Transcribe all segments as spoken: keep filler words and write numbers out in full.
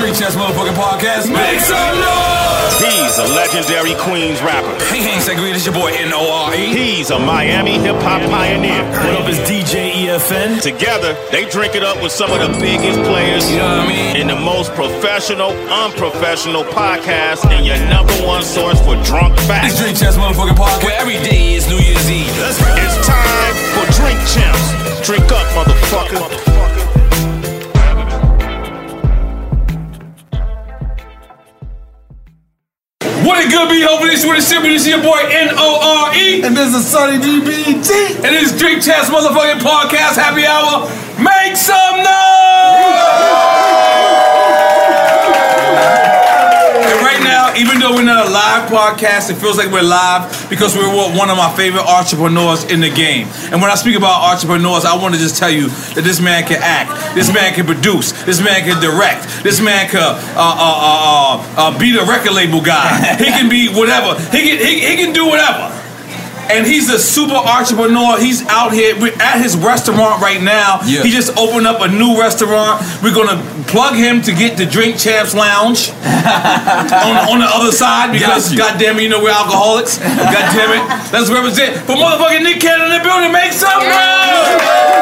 Drink Champs motherfucking podcast. Make some noise! He's a legendary Queens rapper. Hey, hey, Segreed, it's your boy N O R E. He's a Miami hip-hop pioneer. What up, is D J E F N. Together, they drink it up with some of the biggest players. You know what I mean? In the most professional, unprofessional podcast, and your number one source for drunk facts. It's Drink Champs motherfucking podcast, where every day is New Year's Eve. Let's go. It's time for Drink Champs. Drink up, motherfucker. What it good be, hopefully this is what it's shit. This is your boy N O R E. And this is Sonny D B T. And this is Drink Champs motherfucking podcast, happy hour. Make some noise! And right now, even though we're not a live podcast, it feels like we're live because we're one of my favorite entrepreneurs in the game. And when I speak about entrepreneurs, I want to just tell you that this man can act, this man can produce, this man can direct, this man can uh, uh, uh, uh, uh, be the record label guy. He can be whatever. He can, he, he can do whatever. And he's a super entrepreneur. He's out here we're at his restaurant right now. Yeah. He just opened up a new restaurant. We're gonna plug him to get the Drink Champs Lounge on, on the other side because goddamn it, you know we're alcoholics. Goddamn it, let's represent. For motherfucking Nick Cannon in the building, make some noise.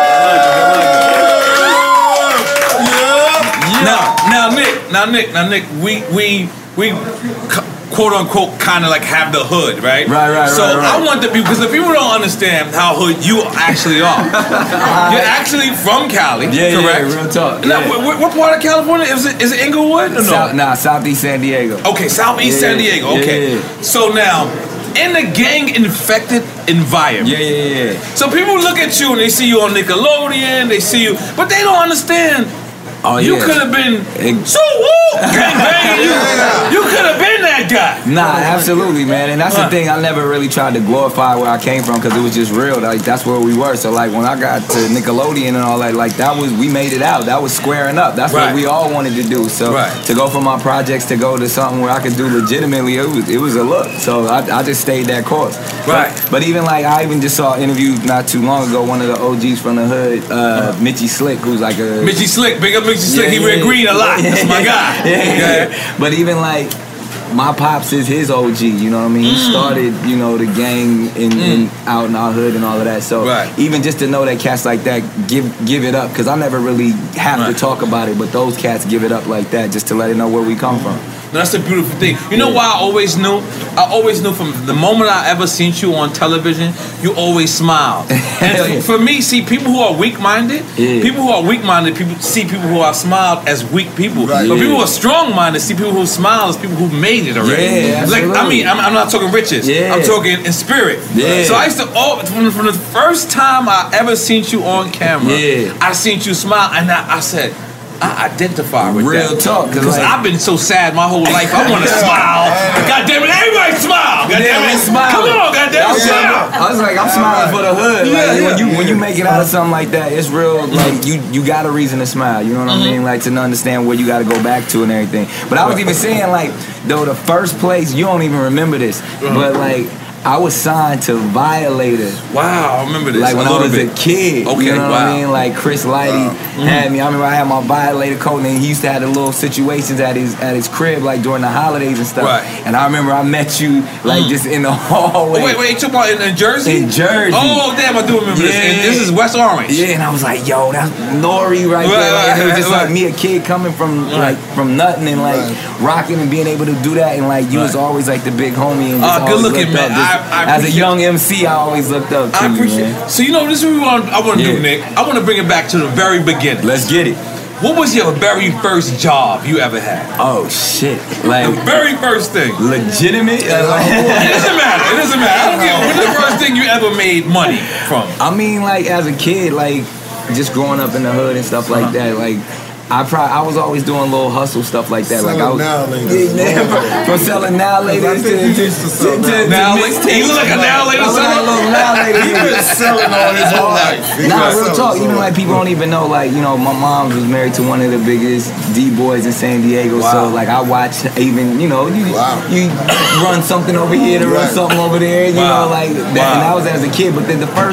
Now, now Nick, now Nick, now Nick, we we we. quote unquote kind of like have the hood, right? Right, right, so right, right. I want the people, because the people don't understand how hood you actually are. You're actually from Cali, Yeah, correct? yeah, real talk. Now, Yeah. what, what part of California? Is it, is it Inglewood or no? South, nah, Southeast San Diego. Okay, Southeast Yeah, San Diego, okay. yeah, yeah. So now, in the gang-infected environment, Yeah, yeah, yeah. so people look at you and they see you on Nickelodeon, they see you, but they don't understand. Oh, You yeah. could have been Ex- so woo, gang banging. You, you could have been that guy. Nah, absolutely, man. And that's Huh. the thing. I never really tried to glorify where I came from because it was just real. Like, that's where we were. So, like, when I got to Nickelodeon and all that, like, that was, we made it out. That was squaring up. That's Right. what we all wanted to do. So, Right. to go from my projects to go to something where I could do legitimately, it was, it was a look. So, I, I just stayed that course. Right. But, but even, like, I even just saw an interview not too long ago, one of the O Gs from the hood, uh, Mitchie Slick, who's like a... Mitchie Slick, big up Mitchie Slick. He wear green a lot. That's my guy. Yeah. Okay. But even like my pops is his O G, you know what I mean? He Mm. started, you know, the gang in, in out in our hood and all of that. So Right. even just to know that cats like that give give it up, because I never really have Right. to talk about it, but those cats give it up like that just to let it know where we come from. No, that's a beautiful thing. You know why I always knew? I always knew from the moment I ever seen you on television, you always smile. Hell yeah. And for me, see, people who are weak-minded, Yeah. people who are weak-minded, people see people who are smiled as weak people. Right. But Yeah. people who are strong-minded see people who smile as people who made it already. Yeah, like I absolutely. mean, I'm, I'm not talking riches. Yeah. I'm talking in spirit. Yeah. So I used to all from, from the first time I ever seen you on camera, Yeah. I seen you smile, and I, I said, I identify with Real that. talk, 'cause Because like- I've been so sad my whole life. I want to smile. God damn it, everybody smile. God damn it, smile. Come on, God damn it, smile. I was like, I'm smiling for the hood. Yeah, Like, yeah. when you when you make it out of something like that, it's real. Like you you got a reason to smile. You know what I mean? Like to understand where you got to go back to and everything. But I was even saying like, though the first place you don't even remember this, but like. I was signed to Violator. Wow, I remember this. Like when a I little was bit. a kid. Okay, You know what wow. I mean? Like Chris Lighty had me. I remember I had my Violator coat and he used to have the little situations at his at his crib like during the holidays and stuff. Right. And I remember I met you like just in the hallway. Oh, wait, wait, you talking about in, in Jersey? In Jersey. Oh, damn, I do remember this. And Yeah. this is West Orange. Yeah, and I was like, yo, that's Nori right, Right, there. Like, and it was right, just right. like me, a kid coming from Right. like from nothing and like rocking and being able to do that, and like you was Right. always like the big homie and just Ah, good always looking, looked man. up. Just- I- I as a appreciate- young M C, I always looked up to I you, appreciate man. So, you know, this is what we want, I want to Yeah. do, Nick. I want to bring it back to the very beginning. Let's get it. What was your very first job you ever had? Oh shit! The Like very first thing. legitimate. It doesn't matter. It doesn't matter. I don't care. What's the first thing you ever made money from? I mean, like as a kid, like just growing up in the hood and stuff like that, like. I probably I was always doing little hustle stuff like that. Selling like I was now laters. Yeah, man, from, from selling now laters I to, think to, you used to sell to, to, now to laters. mixtapes. You look like a now later I was like a seller? little now later. He's been selling all his whole life. He Nah, been real selling talk. so Even long. like people don't even know. Like you know, my mom was married to one of the biggest D boys in San Diego. Wow. So like I watched even you know you Wow. you run something over here to run Right. something over there. You Wow. know like that, Wow. and that was as a kid. But then the first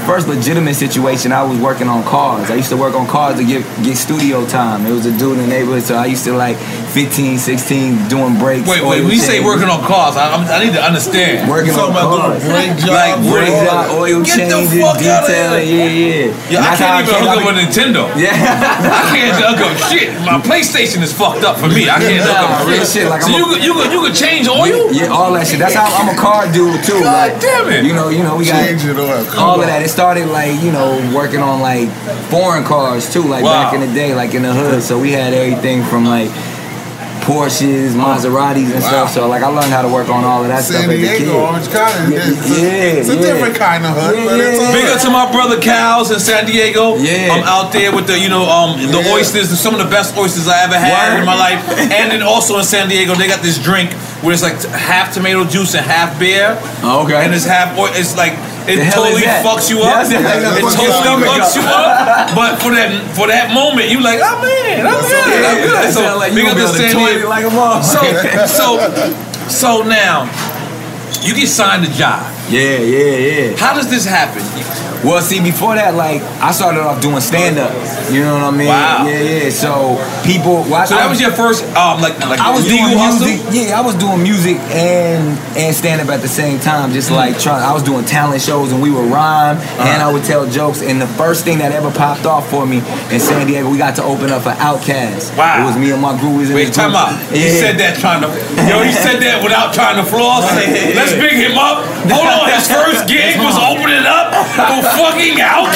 first legitimate situation, I was working on cars. I used to work on cars to get get studio time. It was a dude in the neighborhood, so I used to like fifteen, sixteen doing breaks. Wait, wait. When you say working on cars, I, I need to understand. Working on cars, brake job, like brake job, oil Get changes, the fuck out of here. detailing. Yeah, yeah. Yeah, I can't even hook up a Nintendo. Yeah. I can't hook up shit. My PlayStation is fucked up for me. I can't hook Nah, up real shit. shit. Like So I'm you a- could you could you could change oil? Yeah, all that shit. That's how I'm a car dude too. God like, damn it. You know, you know, we got Change it oil. Come all on. of that. It started like, you know, working on like foreign cars too, like Wow. back in the day, like in the hood. So we had everything from like Porsches, Maseratis and stuff. So like I learned how to work on all of that San stuff as a kid. Diego, Orange County. Yeah, It's a, yeah, it's a yeah. different kind of hood, Yeah, but it's yeah, all Big right. up to my brother Cal's in San Diego. Yeah. I'm out there with the, you know, um, the Yeah. oysters, some of the best oysters I ever had Word. in my life. And then also in San Diego, they got this drink where it's like t- half tomato juice and half beer. Oh, okay. And it's half oil. It's like it The hell is totally that? fucks you up. That's- that's it what totally your stomach fucks up. you up. But for that for that moment, you like, oh man, I'm good, I'm Yeah, good. that So sound like big you up gonna to be on the San toilet Diego. like a motherfucker. So so so now you get signed a job. Yeah, yeah, yeah. How does this happen? Well, see, before that, like, I started off doing stand-up. You know what I mean? Wow. Yeah, yeah. So people, well, So that was your first, um, like, like I was legal doing hustle? music. Yeah, I was doing music and and stand up at the same time. Just like trying, I was doing talent shows and we would rhyme and I would tell jokes. And the first thing that ever popped off for me in San Diego, we got to open up for Outkast. Wow. It was me and my groupies. in Wait, the time group. out. He Yeah. said that trying to, yo, he said that without trying to floss. Let's big him up. Hold on, his first gig was opening up for fucking Outkast.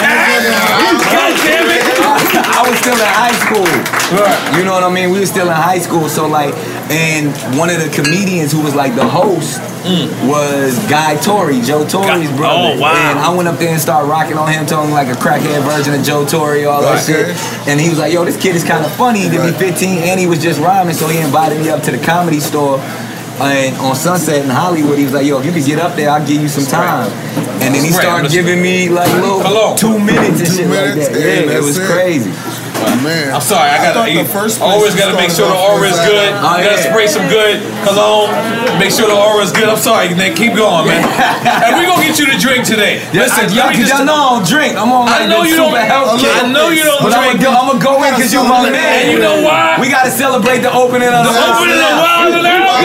God damn it. I was still in high school. You know what I mean? We were still in high school. So like, and one of the comedians who was like the host was Guy Torrey, Joe Torrey's God- brother. oh, wow. And I went up there and started rocking on him, telling him like a crackhead version of Joe Torrey, all that Okay. shit. And he was like, yo, this kid is kind of funny to be fifteen, and he was just rhyming. So he invited me up to the Comedy Store. And on Sunset in Hollywood, he was like, yo, if you could get up there, I'll give you some time. And then he Right, started listen. giving me like Hello. little two minutes and Two shit like minutes, that. and Yeah, it that's was it. crazy. Man, I'm sorry, I gotta thought eat. the first place Always you gotta make sure started the off aura was is at- good. Oh, You gotta yeah. spray some good cologne. Make sure the aura is good. I'm sorry, man. Keep going, man. And we gonna get you to drink today. Listen, y'all, let me cause y'all just. know I don't drink. I'm on like I know this you don't. super health kick. I know you don't But I'm drink. gonna go, I'm gonna go in because you my celebrate. man. And you know why? We gotta celebrate the opening of The opening of Wild and Out.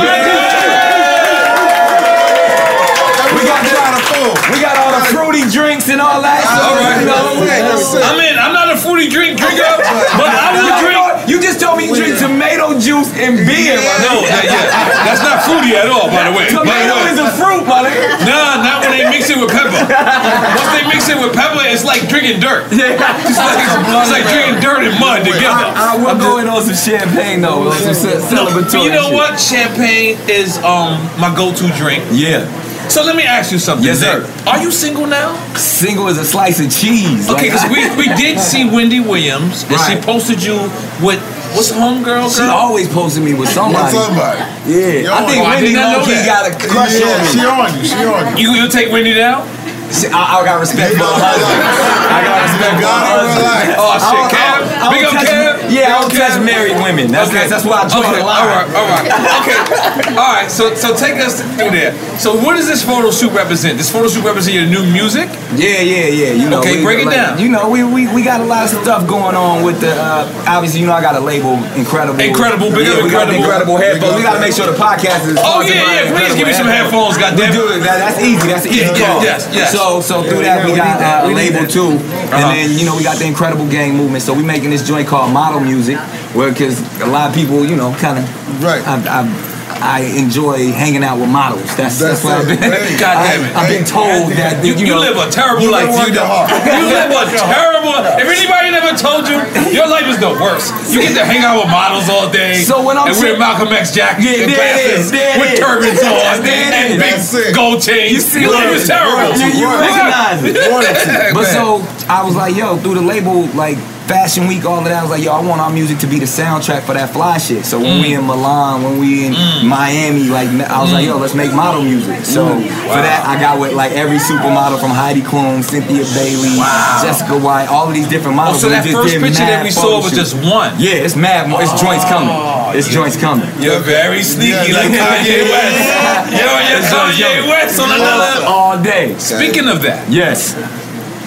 We got the, we got all the fruity drinks and all that. So, All right. you know, I'm in. I'm not a fruity drink drinker, but I will Yo, drink. yo, you just told me you drink tomato juice and beer. my No, nigga. that, yeah, that's not fruity at all, by the way. By the Tomato way. is a fruit, my nigga. Nah, not when they mix it with pepper. Once they mix it with pepper, it's like drinking dirt. Yeah. It's like, it's like drinking dirt and mud together. I, I will go in on some champagne though, on some ce- No, celebratory but you know shit. what? Champagne is um my go-to drink. Yeah. So let me ask you something. Yes, Nick. sir. Are you single now? Single as a slice of cheese. Okay, Like, because we, we did see Wendy Williams, and she Right. posted you with what's homegirl She girl? always posted me with What's somebody. somebody? Yeah, Yo, I think oh, I Wendy did not know low-key that. got a crush Yeah, on she me. on you. She on you. You you take Wendy now? She- I, I got respect for her husband. I got respect for her Got it, husband. relax. Oh I shit, don't- Kev. I don't- I Big don't up touch- Kev. Yeah, I Big don't up touch Kev. married women. That's Okay. that's why I draw Okay, the all line. right, all right. Okay, all right. So, so take us through there. So, what does this photo shoot represent? This photo shoot represent your new music? Yeah, yeah, yeah. You know, Okay, we, break it like, down. You know, we, we we got a lot of stuff going on with the. Uh, obviously, you know, I got a label, Incredible. Incredible, big yeah, up we got the Incredible. Incredible headphones. We got to make sure the podcast is. Oh sponsored yeah, by yeah. Please Incredible give me some headphones, We goddamn. do it. That, that's easy. That's an easy Yeah, call. yes, yes. So, so through that we got uh, a label too, and then you know we got the Incredible Gang movement. So we making this joint called Model Music, where because a lot of people, you know, kind of Right. I, I, I enjoy hanging out with models. That's that's, That's what I've it. been. Hey, God damn it. I, I've been told that You, you, you know, live a terrible You life. been You, working hard. you live a terrible. If anybody never told you, your life is the worst. You get to hang out with models all day. So when I'm and wear saying- Malcolm X jackets Yeah, and there it glasses is, there it with is. turbans on There it and is. big That's it. gold chains. You see your life what is it is. terrible. You, you recognize it. But Man. so I was like, yo, through the label, like Fashion Week, all of that, I was like, yo, I want our music to be the soundtrack for that fly shit. So when we in Milan, when we in Miami, like I was like, yo, let's make model music. So for that, I got with like every supermodel from Heidi Klum, Cynthia Bailey, Jessica White, all of these different Oh, models. so We that just first did picture mad that we saw photo was shoots. just one. Yeah, it's mad. It's joints coming. It's joints coming. You're very sneaky, Yeah, like yeah, Kanye yeah, West. yeah. Yo, you're Kanye West on another. All day. Speaking of that, Yes.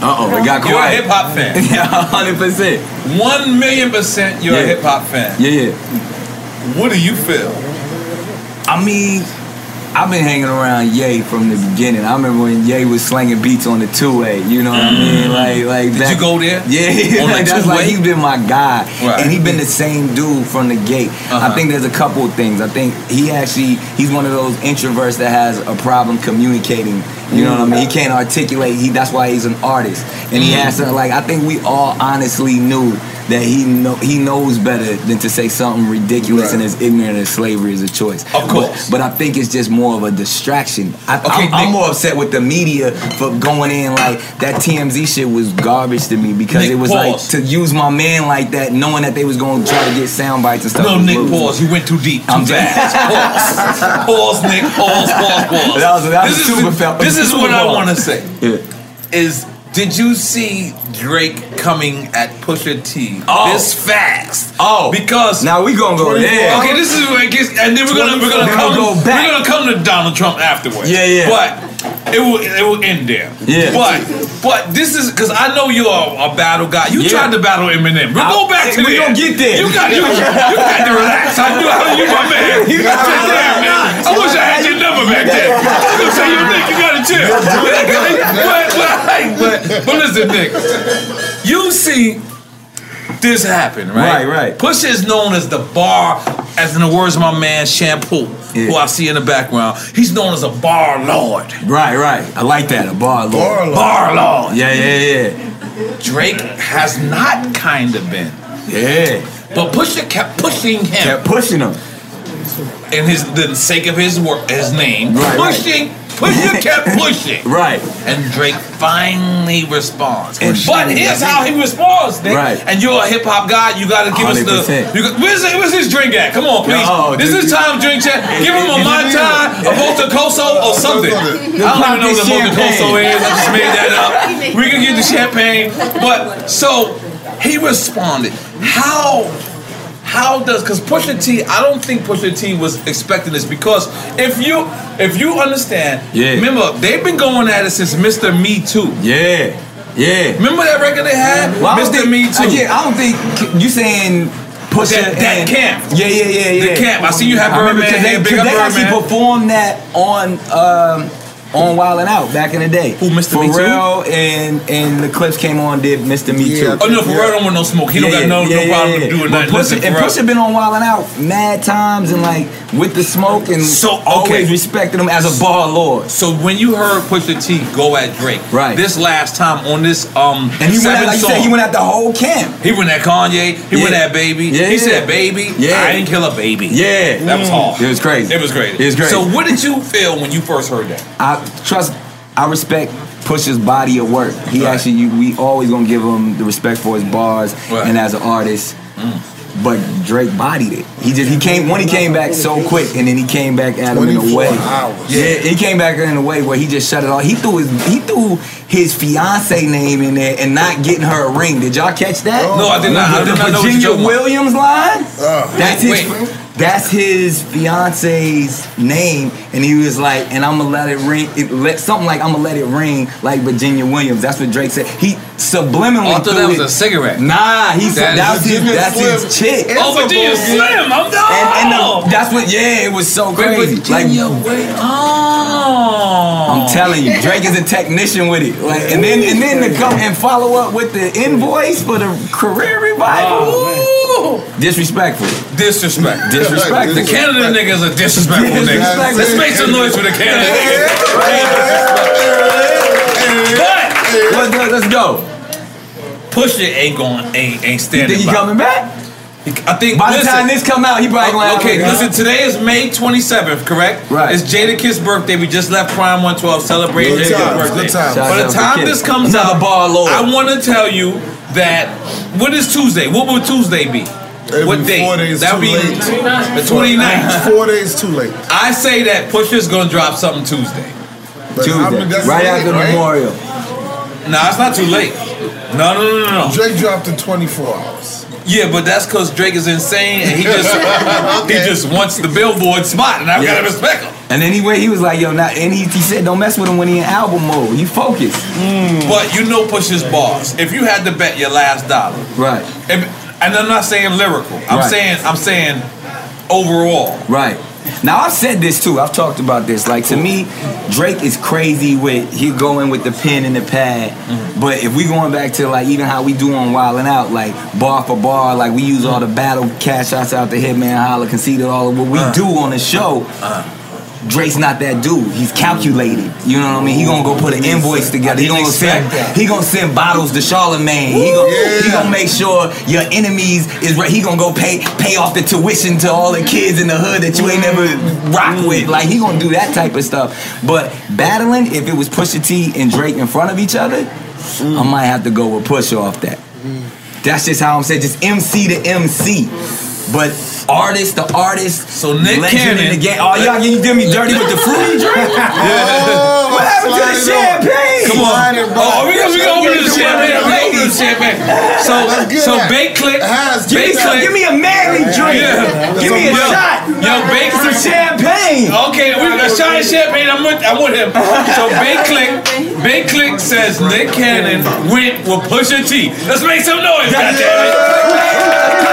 Uh oh, it got quiet. You're a hip hop fan. Yeah, hundred percent. One million percent, you're Yeah. a hip hop fan. Yeah, yeah. What do you feel? I mean, I've been hanging around Ye from the beginning. I remember when Ye was slinging beats on the two-way. You know what I mean? Like, like. Did that, you go there? Yeah, On like, the that's like two-way? he's been my guy, Right. and he been the same dude from the gate. Uh-huh. I think there's a couple of things. I think he actually he's one of those introverts that has a problem communicating. You know what I mean? He can't articulate. He that's why he's an artist, and he has to like. I think we all honestly knew that he know he knows better than to say something ridiculous Right. and as ignorant as slavery is a choice. Of course. But, but I think it's just more of a distraction. I, Okay, I'm, I'm Nick. more upset with the media for going in like that T M Z shit was garbage to me because Nick, it was pause. like to use my man like that, knowing that they was going to try to get sound bites and stuff. No, was Nick, losing. pause. You went too deep, too I'm fast. Pause. Pause, Nick. Pause, pause, pause. That was- that was this super is, fel- this is super what I pause. want to say. Yeah. Is did you see Drake coming at Pusha T Oh. this fast? Oh, Because now we gonna go there. okay, this is where it gets, and then we're gonna we're gonna Then come we'll go back. we're gonna come to Donald Trump afterwards. Yeah, yeah. But it will it will end there. Yeah. But but this is because I know you're a, a battle guy. You Yeah. tried to battle Eminem. We'll I- go back to we there. gonna get there. You got you, you got to relax. I knew how you my man. You got to Sit there, man. I wish I had your number back then. I was gonna say, yo, Nick, you gotta chill. but, but, but, but listen, Nick, you see this happen, right? Right, right. Pusha is known as the bar, as in the words of my man Shampoo, Yeah. who I see in the background. He's known as a bar lord. Right, right. I like that. A bar lord. Bar lord. Bar lord. Yeah, yeah, yeah. Drake has not kind of been. Yeah. But Pusha kept pushing him Kept pushing him. in his the sake of his work, his name. Right, right. pushing, Pusha kept pushing. Right. And Drake finally responds. And- But here's how he responds, Nick. Right. And you're a hip hop guy, you gotta give one hundred us the. percent. You got, where's, where's his drink at? Come on, please. Yo, this dude. is time drink chat. Give him a Is it Mai Tai, a Motocoso, or something. I don't even know what a Motocoso is. I just made that up. We can get the champagne. But so he responded. How? How does, because Pusha T, I don't think Pusha T was expecting this, because if you if you understand, Yeah. remember, they've been going at it since Mister Me Too. Yeah. Yeah. Remember that record they had? Well, I don't Mister think, Me Too. Again, I don't think you saying Pusha That- that and- camp. Yeah, yeah, yeah, yeah. The camp. I see you have I remember Birdman because they, here, big 'cause up they actually Birdman. performed that on um, on Wild 'N Out back in the day. Who, Mister Me Too? Pharrell and and the Clips came on did Mister Me Yeah. Too. Oh no, Pharrell don't want no smoke. He don't got no, no problem doing But nothing. Pusha, Listen, and Pharrell- Pusha been on Wild 'N Out mad times and like with the smoke and So, okay. always respected him as a bar lord. So when you heard Pusha T go at Drake, Right. this last time on this um And he went at, seventh like you song, said, he went at the whole camp. he went at Kanye, he went Yeah. at Baby. Yeah, he yeah. said Baby, Yeah. I ain't kill a baby. Yeah. That was hard. It was crazy. It was great. It was crazy. So what did you feel when you first heard that? I trust, I respect Pusha's body of work. He Right. actually, you, we always gonna give him the respect for his bars Right. and as an artist. But Drake bodied it. He just he came when he came back so quick, and then he came back at him in a twenty-four way. hours. Yeah, he came back in a way where he just shut it off. He threw his he threw his fiance name in there and not getting her a ring. Did y'all catch that? No, I did not. I The did not know what Virginia you're talking about. Williams line. Uh, That's his. Wait. That's his fiance's name, and he was like, "And I'm gonna let it ring." It let something like, "I'm gonna let it ring like Virginia Williams." That's what Drake said. He subliminally. Oh, I thought threw that was it- a cigarette. Nah, he said That that's is his. Virginia That's Slim. his chick. It's Oh, a Virginia bullshit. Slim, I'm done. And, and the, that's what. Yeah, it was so crazy. Like, Virginia, wait, oh. I'm telling you, Drake is a technician with it. Like, and then and then to come and follow up with the invoice for the career revival. Oh. Disrespectful. Disrespect. Disrespectful. The Canada nigga is a disrespectful nigga. Disrespectful. Let's make some noise for the Canada nigga. But Let's, let's go. Pusha ain't going, ain't ain't You standing think he by. coming back? I think. By the listen, time this come out, he probably gonna have Okay, like, listen, today is May twenty-seventh, correct? Right. It's Jada Kiss' birthday. We just left Prime one twelve celebrating Good Jada's times, birthday. good times. Shout By the out to time Kiss. this comes Another out, bar lord. I want to tell you that, what is Tuesday? What would Tuesday be? It'll What be date? four days That'll too be late. the twenty-ninth. Four days too late. I say that Pusha's gonna drop something Tuesday. But I mean, Tuesday, that's right late, after right? Memorial. No, it's not too late. No, no, no, no, no. Drake dropped in twenty-four hours. Yeah, but that's because Drake is insane and he just okay. he just wants the Billboard spot, and I yeah. gotta respect him. And anyway, he was like, yo, not, and he, he said, don't mess with him when he in album mode. He focused. Mm. But you know Push's bars. If you had to bet your last dollar, right? If, and I'm not saying lyrical. I'm right. saying I'm saying overall. Right. Now I've said this too. I've talked about this. Like to me, Drake is crazy with he going with the pen and the pad. Mm-hmm. But if we going back to like even how we do on Wildin' Out, like bar for bar, like we use all the battle cash shots out the Hitman, Holla, Conceited, all of what we uh, do on the show. Uh, Drake's not that dude. He's calculated. You know what I mean? He gonna go put an invoice together. He gonna send. He gonna send bottles to Charlemagne. He gonna. Yeah. He gonna make sure your enemies is. He gonna go pay pay off the tuition to all the kids in the hood that you ain't never rock with. Like he gonna do that type of stuff. But battling, if it was Pusha T and Drake in front of each other, mm. I might have to go with Push off that. Mm. That's just how I'm saying. Just M C to M C. But artist to artist, so Nick Cannon. In the game. Oh, y'all, you did me dirty with the fruity drink? Oh, what happened to the champagne? Come on. Oh, we gonna we gonna open the champagne. We open the champagne. So, so Bake Click. Give me some. Give me a manly drink. Yeah. Give me a yo, shot. Yo, Bake some champagne. Okay, we a shot of champagne. I'm with, I'm with him. So Bake Click. Bake Click says Nick Cannon went with Pusha T. Let's make some noise. Goddammit.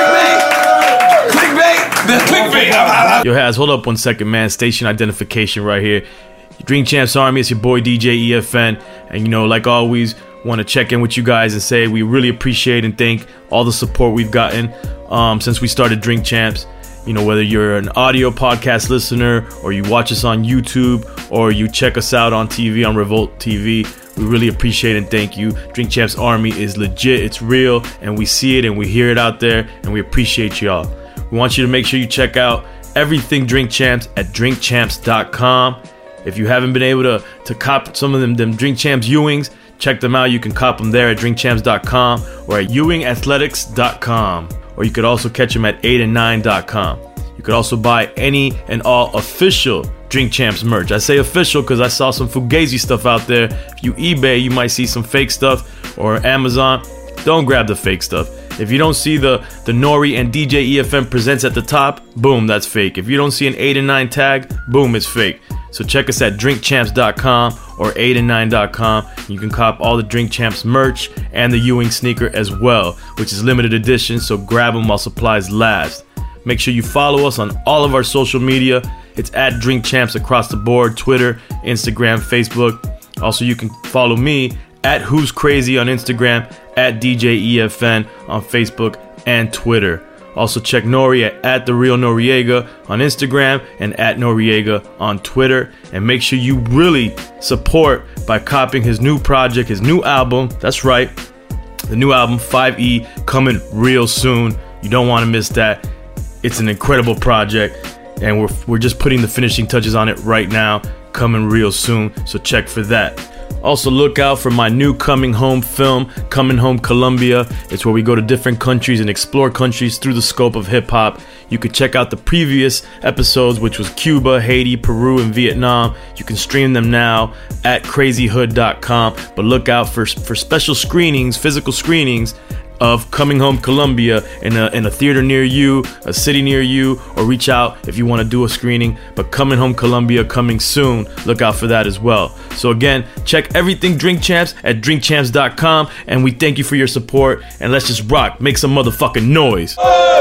Yo, Haz, hold up one second, man. Station identification right here. Drink Champs Army, it's your boy D J E F N. And, you know, like always, want to check in with you guys and say we really appreciate and thank all the support we've gotten um, since we started Drink Champs. You know, whether you're an audio podcast listener or you watch us on YouTube or you check us out on T V on Revolt T V, we really appreciate and thank you. Drink Champs Army is legit, it's real, and we see it and we hear it out there, and we appreciate y'all. We want you to make sure you check out everything Drink Champs at drink champs dot com. If you haven't been able to, to cop some of them, them Drink Champs Ewings, check them out. You can cop them there at drink champs dot com or at ewing athletics dot com. Or you could also catch them at eight and nine dot com. You could also buy any and all official Drink Champs merch. I say official because I saw some Fugazi stuff out there. If you eBay, you might see some fake stuff, or Amazon. Don't grab the fake stuff. If you don't see the, the Nori and D J E F M presents at the top, boom, that's fake. If you don't see an eight and nine tag, boom, it's fake. So check us at drink champs dot com or eight and nine dot com. You can cop all the Drink Champs merch and the Ewing sneaker as well, which is limited edition, so grab them while supplies last. Make sure you follow us on all of our social media. It's at Drink Champs across the board, Twitter, Instagram, Facebook. Also, you can follow me at Who's Crazy on Instagram, at D J E F N on Facebook and Twitter. Also check Nori at, at The Real Noriega on Instagram and at Noriega on Twitter. And make sure you really support by copying his new project, his new album. That's right, the new album, five E, coming real soon. You don't want to miss that. It's an incredible project, and we're, we're just putting the finishing touches on it right now, coming real soon, so check for that. Also look out for my new Coming Home film, Coming Home Colombia. It's where we go to different countries and explore countries through the scope of hip-hop. You can check out the previous episodes, which was Cuba, Haiti, Peru, and Vietnam. You can stream them now at crazy hood dot com. But look out for, for special screenings, physical screenings, of Coming Home Colombia in a, in a theater near you, a city near you, or reach out if you want to do a screening. But Coming Home Colombia coming soon. Look out for that as well. So again, check everything Drink Champs at drink champs dot com, and we thank you for your support, and let's just rock, make some motherfucking noise.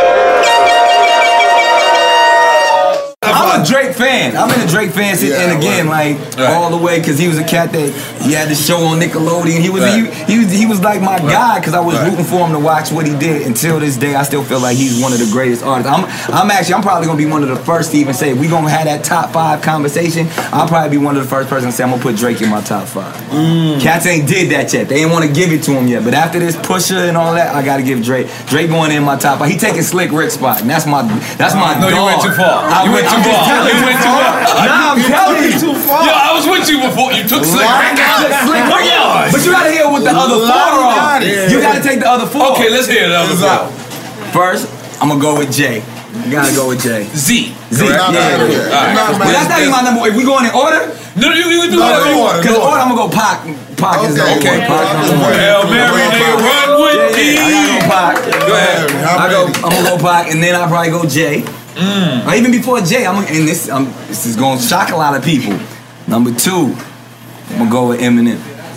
I'm a Drake fan. I've been a Drake fan since, yeah, and again, right. like right. all the way, because he was a cat that he had the show on Nickelodeon. He was right. he, he was he was like my right. guy, because I was right. rooting for him to watch what he did. Until this day, I still feel like he's one of the greatest artists. I'm I'm actually I'm probably gonna be one of the first to even say, if we gonna have that top five conversation, I'll probably be one of the first person to say I'm gonna put Drake in my top five. Mm. Cats ain't did that yet. They ain't want to give it to him yet. But after this Pusha and all that, I gotta give Drake Drake going in my top five. He taking Slick Rick's spot, and that's my that's my no, dog. You went too far. I you went, went too far. You went too far. Nah, I'm telling you. Too far. Yo, I was with you before. You took Slick Rick out. Slick Rick out. But you gotta hear what the other four are. You gotta take the other four. Okay, let's hear the other four. First, I'm gonna go with Jay. You gotta go with Jay. Z. Z. Yeah, yeah, yeah. But that's not even my number. If we going in order? No, you, you can do no, whatever you want. Because order, I'm gonna go Pac. Pac is number one. Hail Mary, nigga, run with me. Pac. Go ahead. I go. I'm gonna go Pac, and then I probably go Jay. Mm. Or even before Jay, I'm and this. Um, this is gonna shock a lot of people. Number two, I'm gonna go with Eminem.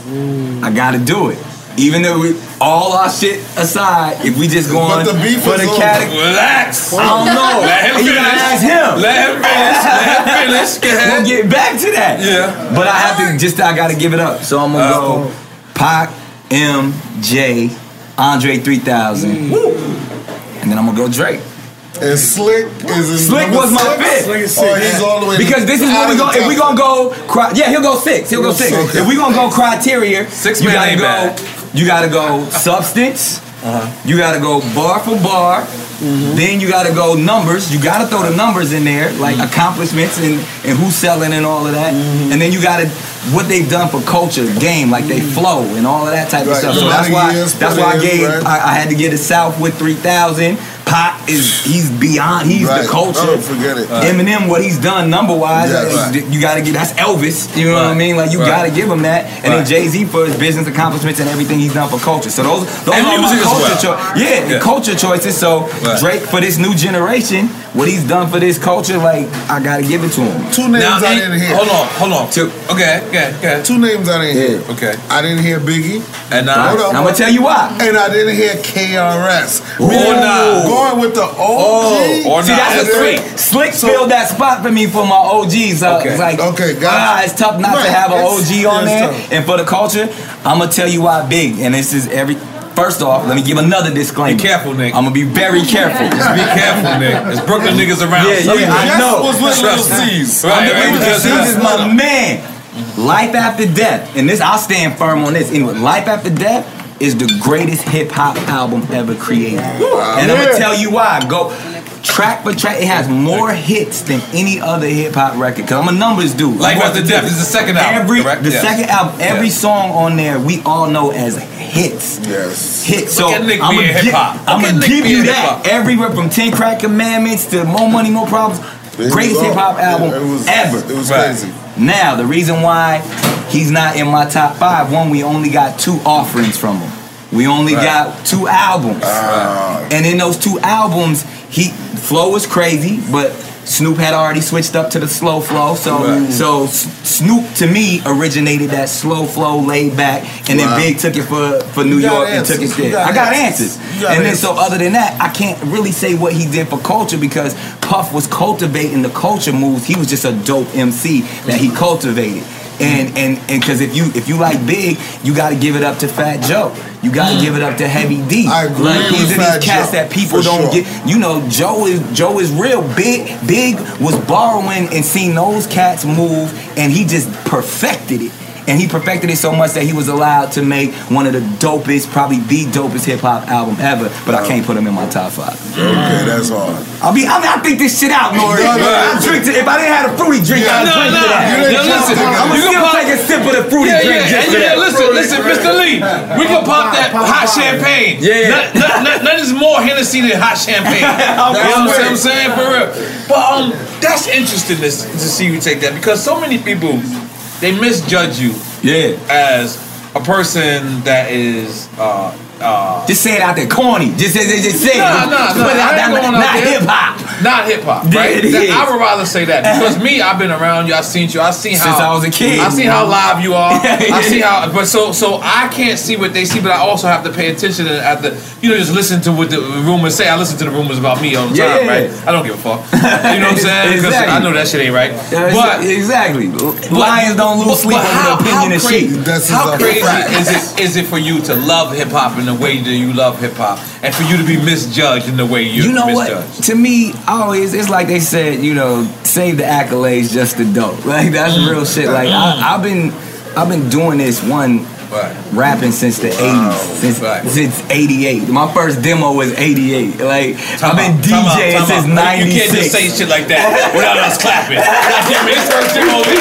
I gotta do it. Even though we all our shit aside, if we just go on But the beef for is the over. category, Relax. I don't know. Let him And you finish. gotta ask him. Let him finish. Let him finish. Go ahead. We'll get back to that. Yeah. But I have to just I gotta give it up. So I'm gonna Uh, go Pac, M, J, Andre three thousand, Woo. And then I'm gonna go Drake. And Slick is in Slick number was my six? fifth. Slick is oh, he's all the way. Because this is what we go. If we gonna go, cri- yeah, he'll go six. He'll go six. Okay. If we gonna go criteria, Six you man gotta ain't go. bad. You gotta go substance. Uh-huh. You gotta go bar for bar. Then you gotta go numbers. You gotta throw the numbers in there, like accomplishments and, and who's selling and all of that. And then you gotta what they've done for culture, game, like they flow and all of that type of Right. stuff. The So that's amount of why years that's put why I in, gave right? I, I had to get the South with three thousand. Pac is he's beyond. He's Right. the culture. Oh, forget it. Eminem, what he's done number wise, Yes. uh, you got to give. That's Elvis. You know what I Right. mean? Like you Right. got to give him that. And then Right. Jay Z for his business accomplishments and everything he's done for culture. So those, those And are my music as culture well. choices. Yeah, Yeah. culture choices. So Right. Drake for this new generation, what he's done for this culture, like I got to give it to him. Two names Now, I ain't- didn't hear. hold on, hold on. Two. Okay, okay, okay. Two names I didn't hear. Yeah. Okay. I didn't hear Biggie. And Hold now, on. And I'm gonna tell you why. And I didn't hear K R S. Or not. Going with the O G. Or See, not. that's a That's three. three. Slick So- filled that spot for me for my O Gs. So Okay. it's like, Okay, gotcha. ah, it's tough not Right. to have an It's- O G on it's there. tough. And for the culture, I'm gonna tell you why big. And this is every. First off, let me give another disclaimer. Be careful, Nick. I'm gonna be very careful. Just be careful, Nick. There's Brooklyn niggas around. Yeah, Some yeah, of you I just know. was with Lil Trust me. C's. I'm Right, the right, Lil because C's that's- is my man. Life After Death, and this I'll stand firm on this. Anyway, Life After Death is the greatest hip hop album ever created, and I'm gonna tell you why. Go track for track, it has more hits than any other hip hop record. Cause I'm a numbers dude. Life I'm After going to Death do- is the second album, Every correct? the Yes. second album, every Yes. song on there we all know as hits. Yes. Hits. So Look at Nick I'm being gonna hip-hop. I'm Look at gonna Nick give being you that hip-hop. everywhere from Ten Crack Commandments to More Money, More Problems. It Greatest was hip hop all- album it was, ever. It was Right. crazy. Now, the reason why he's not in my top five, one, we only got two offerings from him. We only Right. got two albums. Ah. And in those two albums, he flow was crazy, but Snoop had already switched up to the slow flow. So Right. so S- Snoop to me originated that slow flow, laid back, and then Wow. Big took it for, for New You got York and took answers. it You there. got I got answers. answers. You got And then answers. so other than that, I can't really say what he did for culture because Puff was cultivating the culture moves. He was just a dope M C that he cultivated. And and and because if you if you like Big, you got to give it up to Fat Joe. You got to give it up to Heavy D. I agree Like these with are Fat these cats Joe, that people for don't sure. get. You know, Joe is Joe is real. Big Big was borrowing and seeing those cats move, and he just perfected it. And he perfected it so much that he was allowed to make one of the dopest, probably the dopest hip hop album ever. But I can't put him in my top five. Okay, that's hard. I'll be. I mean, I think this shit out, Nori. No, no, I drink to, if I didn't have a fruity drink, I'd No, drink no, to that. no, You listen. I'm You gonna can still pop- take a sip of the fruity Yeah, drink yeah, just and for yeah, that. listen, listen, Mister Lee, we can pop that hot champagne. Yeah. Nothing not, not, not is more Hennessy than hot champagne. You know what I'm saying? For real. But um, that's interesting to, to see you take that because so many people, they misjudge you Yeah. as a person that is uh uh Just say it out there, corny. Just, just, just say Nah, it. nah, Just nah, put it out I there. ain't going Not, out not there. hip hop. not hip hop, Yeah, right? it That- is. I would rather say that because me, I've been around you. I've seen you. I've seen how Since I was a kid. I see how live you are. Yeah, I see yeah. how, but so so I can't see what they see, but I also have to pay attention and at the you know just listen to what the rumors say. I listen to the rumors about me all the Yeah, time, yeah, right? yeah. I don't give a fuck. You know what I'm saying? Because Exactly. I know that shit ain't right. Yeah, But exactly. Lions don't lose but- sleep but over how- the opinion how of crazy- sheep. That's How a crazy fact. is it is it for you to love hip hop in the way that you love hip hop, and for you to be misjudged in the way you're You know misjudged? what? To me, always it's like they said. You know, save the accolades just the dope. Like that's real shit. Like I, I've been, I've been doing this one. Right. Rapping since the eighties, since Right. since eighty-eight. My first demo was eighty-eight. Like I've been Time out, DJing time out, since time out. You can't just say ninety-six. shit like that without us clapping. Goddamn it, his first demo was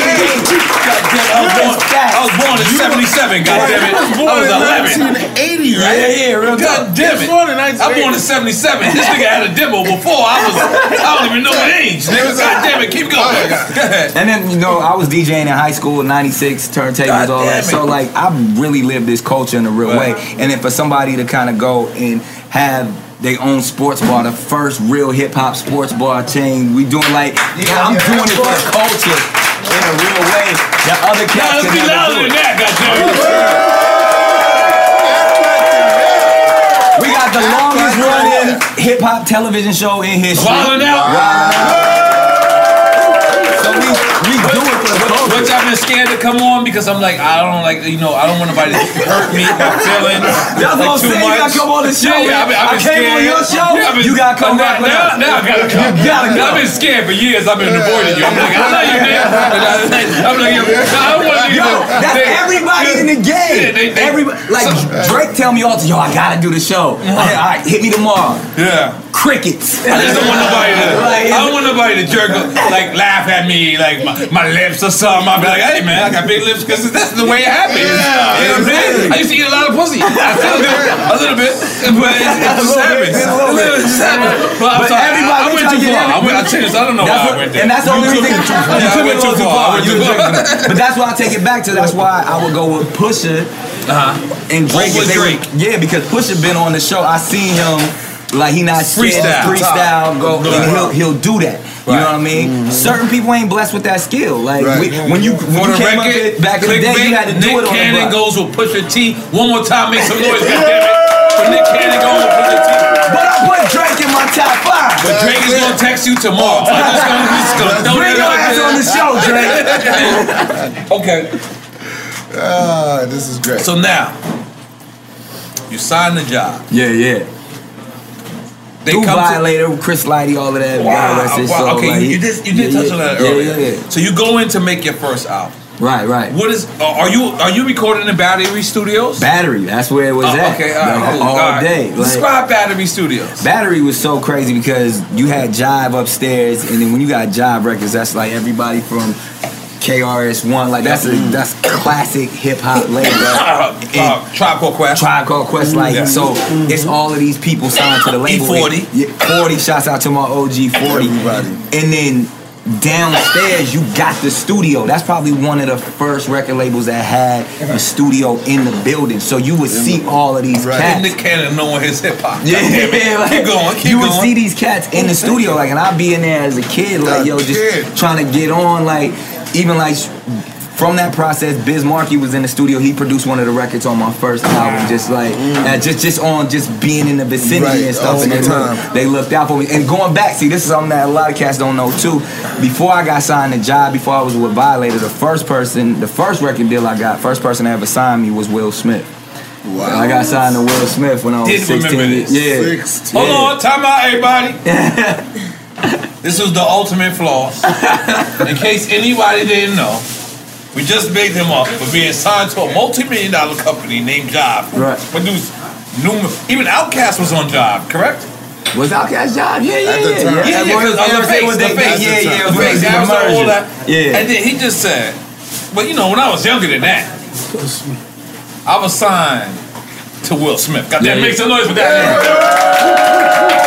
eighty-eight. Goddamn, I was born, I was born in seventy-seven. Goddamn it, I was eleven. nineteen eighty, you, right? Yeah, yeah, real God talk. damn it. I'm born in seventy-seven. This nigga had a demo before I was, I don't even know what age. Nigga, God damn it, keep going. Go ahead. And then, you know, I was DJing in high school, ninety-six, turntables, God all that. damn it. So, like, I really lived this culture in a real Right. way. And then for somebody to kind of go and have their own sports bar, the first real hip-hop sports bar chain, we doing like, yeah, I'm yeah, doing it for the culture in a real way that other Now, cats let's can be never louder do than it. that, goddamn. We got the longest running hip-hop television show in history. Wildin' out. So we, we do it for the culture. Which I've been scared to come on because I'm like, I don't like, you know, I don't want nobody to hurt me, my feelings. That's like what I'm too saying. You much. gotta come on the show. Yeah, yeah, I've been, I've I been came scared. on your show. Yeah, I've been, You gotta come now, back with now, us. now I gotta come. You gotta come. I've been scared for years. I've been avoiding you. I'm like, I love you, man. And I, like, I'm like, yo, I don't want you Yo, to. that's they- everybody in the game. Yeah, they- they- everybody, like so- Drake tell me all the time, yo, I gotta do the show. All right, hit me tomorrow. Yeah. Crickets. I just don't want nobody to. Like, I don't want nobody to jerk, like laugh at me, like my, my lips or something. I'll be like, hey man, I got big lips because that's the way it happens. Yeah, you know what I'm saying? I used to eat a lot of pussy. I still do a little bit, but it, it just happens. A little bit. It just happens. But I'm But sorry, everybody I, I went try to too get far. I, every- went, I changed. I don't know That's why what, I went there. and that's the only You reason took- you Yeah, I took went it a too little too far. far. I went You too was far. drinking. But that's why I take it back to. That's why I would go with Pusha Uh-huh. and Drake. Oh, with They Drake. were- yeah, because Pusha been on the show. I seen him. Like he not scared to Freestyle. freestyle, go Right. and he'll he'll do that. You Right. know what I mean? Mm-hmm. Certain people ain't blessed with that skill. Like Right. we, when you when For you the came up record, it, back in the day, clickbait, you had to do Nick it on Cannon the block. goes with Pusha T. One more time, make some noise, goddammit. For Nick Cannon going with Pusha T. But I put Drake in my top five. But Drake is gonna text you tomorrow. I'm just gonna, I'm just gonna throw Bring that your out ass there. on the show, Drake. Okay. Ah, this is great. So now, you sign the job. Yeah, yeah. They Do come to Violator, Chris Lighty, all of that. wow, God rest his wow. soul, Okay, like, you, he- you did you did yeah, touch yeah, on that yeah, earlier. Yeah, yeah. So you go in to make your first album. Right, right. What is? Uh, are you are you recording in Battery Studios? Battery, that's where it was Oh, at. okay, all right, Like, cool. all All right. day. Like, Describe Battery Studios. Battery was so crazy because you had Jive upstairs, and then when you got Jive Records, that's like everybody from K R S One, like that's a that's classic hip hop label. Uh, uh, Tribe Called Quest. Tribe Called Quest, like Yeah. so. It's all of these people signed to the label. E forty. Yeah, forty. Shouts out to my O G forty. Everybody. And then downstairs, you got the studio. That's probably one of the first record labels that had a studio in the building. So you would see all of these Right. cats. Nick Cannon knowing his hip hop. Yeah, Damn it. like, keep going. Keep you going. would see these cats in the studio, like, and I'd be in there as a kid, like, A yo, just kid. trying to get on, like, even like from that process, Biz Markie was in the studio. He produced one of the records on my first album, just like, uh, just just on just being in the vicinity Right, and stuff. all And the they, time. looked, they looked out for me. And going back, see, this is something that a lot of cats don't know too. Before I got signed to Job, before I was with Violator, the first person, the first record deal I got, first person to ever sign me was Will Smith. Wow. I got signed to Will Smith when I was Didn't sixteen. remember this. Yeah. sixteen. Hold on, time out, everybody. This was the ultimate floss. In case anybody didn't know, we just made him up for being signed to a multi-million dollar company named Job. Right. Produced numerous, even Outkast was on Job, correct? Was Outkast Job? Yeah, yeah, At the yeah. time. Yeah, yeah, because of the Everything face, was the they- face. Yeah, yeah, it was The face, basically Amazon, all immersion. that. Yeah. And then he just said, well, you know, when I was younger than that, I was signed to Will Smith. Got that? Yeah, Make yeah. some noise with that.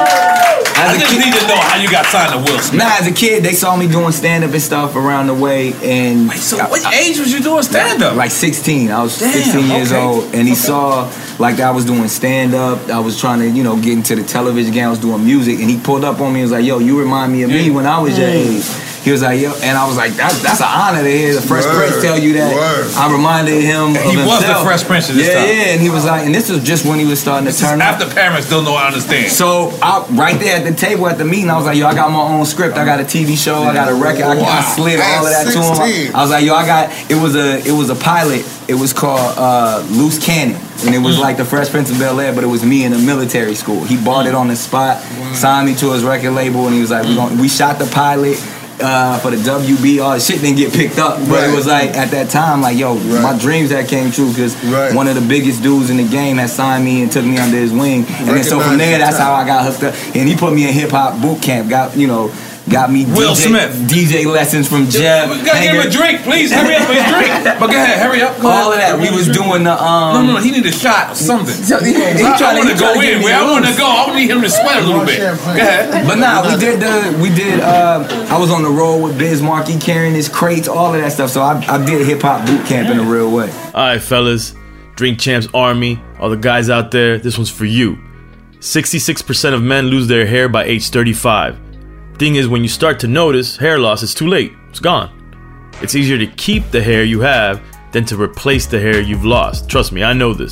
I As a just kid, need to know how you got signed to Will Smith. nah, as a kid, they saw me doing stand up and stuff around the way, and So what age was you doing stand up? like sixteen. I was Damn, sixteen years okay. old, and he saw like I was doing stand up. I was trying to, you know, get into the television game. I was doing music, and he pulled up on me and was like, "Yo, you remind me of me Yeah. when I was your age." He was like, "Yo," and I was like, "That's that's an honor to hear the Fresh Word, Prince tell you that." word. I reminded him of He was the himself. Fresh Prince at this yeah, time. Yeah, and he was like, and this was just when he was starting to This is turn up. after parents don't know how to understand. So I, right there at the table at the meeting, I was like, yo, I got my own script. I got a T V show. I got a record. I, I Wow. slid all of At that to sixteen. him. I was like, yo, I got. It was a it was a pilot. It was called uh, Loose Cannon, and it was like the Fresh Prince of Bel Air, but it was me in a military school. He bought it on the spot, signed me to his record label, and he was like, we gon' we shot the pilot. Uh, for the W B, all the shit didn't get picked up, but Right. it was like at that time, like yo, Right. my dreams that came true because Right. one of the biggest dudes in the game had signed me and took me under his wing, and then so from Recognized there, the that's how I talent. got hooked up. And he put me in hip hop boot camp. Got you know, got me Will D J, Smith. D J lessons from Jeff. We gotta give him a drink, please. Hurry up, his drink. But go ahead, hurry up. Go All of ahead. that. We was doing the um. No, no, no. He need a shot or something. So he, he I, trying I to want to he trying go to get in me where I want to loose. go. I need him to sweat a little bit. Go ahead. But nah, we did the we did. Uh, I was on the road with Biz Markie carrying his crates, all of that stuff. So I, I did hip hop boot camp in a real way. All right, fellas, Drink Champs Army, all the guys out there, this one's for you. sixty-six percent of men lose their hair by age thirty-five. Thing is, when you start to notice hair loss, it's too late. It's gone. It's easier to keep the hair you have than to replace the hair you've lost. Trust me, I know this.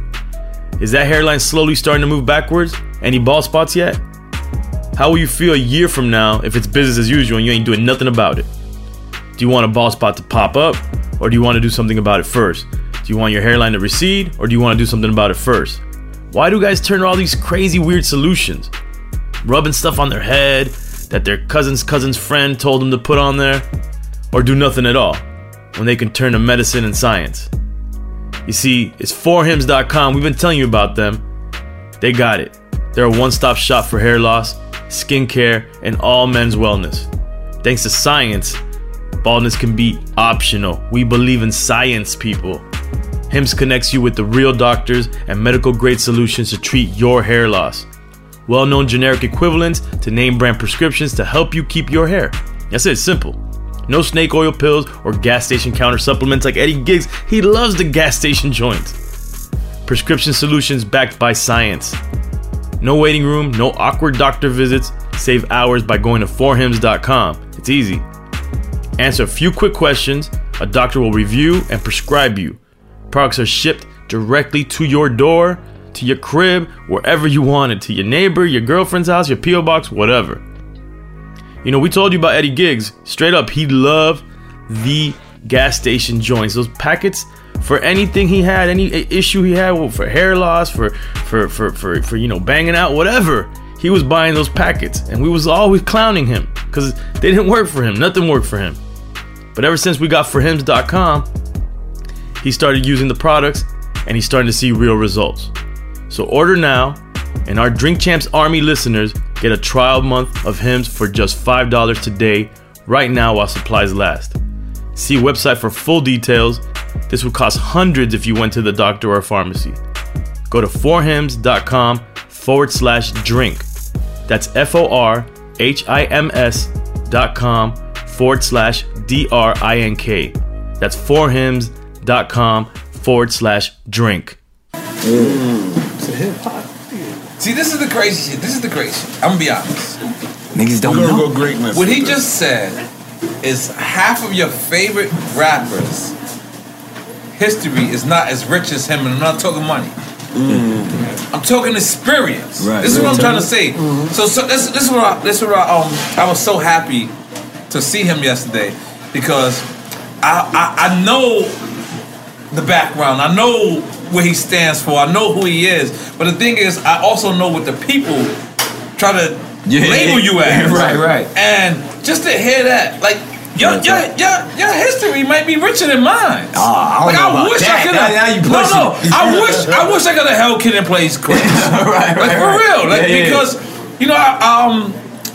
Is that hairline slowly starting to move backwards? Any bald spots yet? How will you feel a year from now if it's business as usual and you ain't doing nothing about it? Do you want a bald spot to pop up, or do you want to do something about it first? Do you want your hairline to recede, or do you want to do something about it first? Why do guys turn to all these crazy weird solutions? Rubbing stuff on their head that their cousin's cousin's friend told them to put on there? Or do nothing at all, when they can turn to medicine and science? You see, it's four hims dot com. We've been telling you about them. They got it. They're a one-stop shop for hair loss, skincare, and all men's wellness. Thanks to science, baldness can be optional. We believe in science, people. Hims connects you with the real doctors and medical-grade solutions to treat your hair loss. Well-known generic equivalents to name-brand prescriptions to help you keep your hair. That's it, simple. No snake oil pills or gas station counter supplements like Eddie Giggs. He loves the gas station joints. Prescription solutions backed by science. No waiting room, no awkward doctor visits. Save hours by going to four hims dot com. It's easy. Answer a few quick questions. A doctor will review and prescribe you. Products are shipped directly to your door, to your crib, wherever you want it, to your neighbor, your girlfriend's house, your P O box, whatever. You know, we told you about Eddie Giggs. Straight up, he loved the gas station joints. Those packets for anything he had, any issue he had, for hair loss, for for for for, for you know, banging out, whatever. He was buying those packets, and we was always clowning him because they didn't work for him. Nothing worked for him. But ever since we got four hims dot com, he started using the products, and he's starting to see real results. So order now, and our Drink Champs Army listeners get a trial month of Hims for just five dollars today, right now while supplies last. See website for full details. This would cost hundreds if you went to the doctor or a pharmacy. Go to four hims dot com forward slash drink. That's F O R H I M S dot com forward slash D R I N K. That's four hims dot com forward slash drink. Mm. It's a hip hop. See, this is the crazy shit. This is the crazy shit. I'm gonna be honest. Niggas don't We're gonna know. go greatness. What he just said is half of your favorite rappers' history is not as rich as him, and I'm not talking money. Mm. I'm talking experience. Right, this is right, what I'm right. trying to say. Mm-hmm. So, so this, this is what I, this is what I, um, I was so happy to see him yesterday because I, I, I know the background. I know what he stands for. I know who he is. But the thing is, I also know what the people try to Yeah. label you as. Right, right. And just to hear that, like, your your your your history might be richer than mine. Oh, I don't like know I about wish that. I could Now- now you have. No, pushing. no. I wish I wish I could have held Kid and Play's class. right, right, Like for right. real. Like Yeah, yeah. because you know I, um.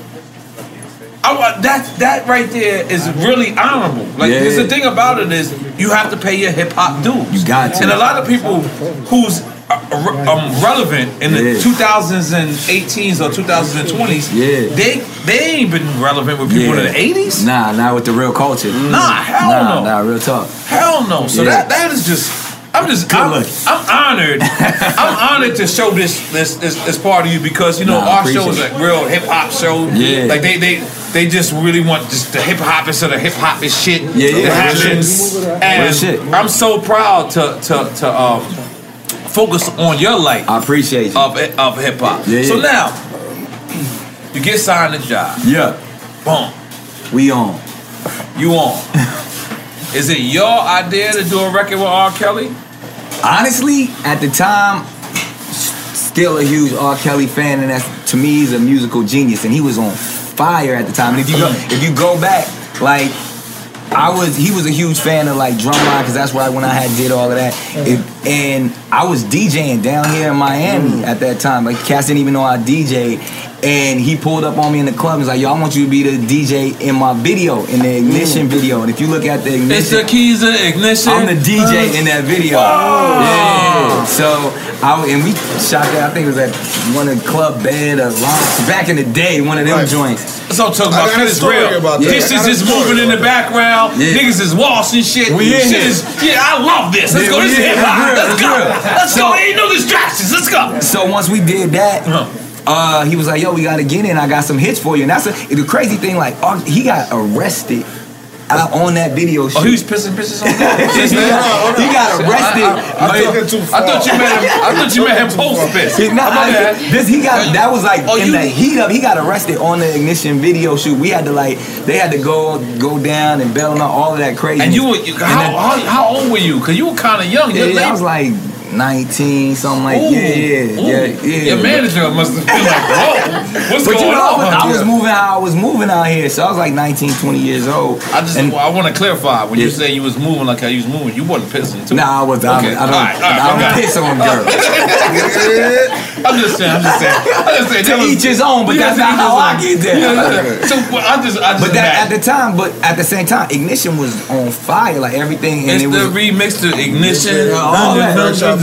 I, wa- that that right there is really honorable. Like, Yeah. because the thing about it is, you have to pay your hip hop dues. You got to. And a lot of people who's uh, re- um, relevant in the Yeah. twenty eighteens or twenty twenties, Yeah. they they ain't been relevant with people in the eighties. Nah, not with the real culture. Nah, hell nah, no. Nah, real talk. Hell no. So Yeah. that that is just. I'm just. Good I'm, look. I'm honored. I'm honored to show this this this, this part of you because you know Nah, I our show is appreciate a real hip hop show. Yeah. Like they they they just really want just the hip hop instead of hip hop is shit. Yeah, yeah, that real happens. shit. And Real shit. I'm so proud to to to um focus on your light I appreciate you. of of hip hop. Yeah, So yeah. now you get signed to job. Yeah, Boom. we on. You on. Is it your idea to do a record with R. Kelly? Honestly, at the time, s- still a huge R. Kelly fan, and that's to me he's a musical genius, and he was on fire at the time. And if you go, if you go back, like I was, he was a huge fan of like Drumline because that's why when I had did all of that, it, and I was DJing down here in Miami at that time. Like cats didn't even know I D J'd, And he pulled up on me in the club and was like, yo, I want you to be the D J in my video, in the Ignition mm. video. And if you look at the Ignition, it's the keys of Ignition. I'm the D J uh, in that video. Oh. Yeah. So, I, and we shot that, I think it was at one of the Club Bed or Lawrence. Back in the day, one of them right. joints. That's what I'm talking about. It's real. About this is just moving in the background. Yeah. Niggas is waltzing shit. We in shit is, yeah, I love this. Let's yeah, go. This is hip hop. Let's go. Let's so, go. Ain't no distractions. Let's go. So once we did that, uh-huh. uh, he was like, yo, we got to get in. I got some hits for you. And that's a, the crazy thing. Like, uh, he got arrested. Out on that video shoot. Oh, he was pissing bitches on that? he, got, he got arrested. I, I, I, I, too far. I thought you met him. I thought you met him post piss. He, not, I, this he got. That was like oh, in you, the heat of. He got arrested on the Ignition video shoot. We had to like. They had to go go down and bail on all of that crazy. And you were you, how, then, how how old were you? Cause you were kind of young. Yeah, yeah I was like nineteen, something like ooh, yeah, yeah, ooh. yeah, yeah. Your manager must have been like, whoa, what's but going you know, on? I was yeah. moving how I was moving out here, so I was like nineteen, twenty years old. I just, and, I want to clarify when yeah. you say you was moving like how you was moving, you wasn't pissing too. Nah, I was. Okay. I, I don't. All right, all right, I don't okay. piss on girls. I'm just saying. I'm just saying. I'm just saying. To each his own, but that's not how I get there. Yeah, so well, I just, I just. But that, at the time, but at the same time, Ignition was on fire, like everything. And it's it the was, remix to Ignition. All that.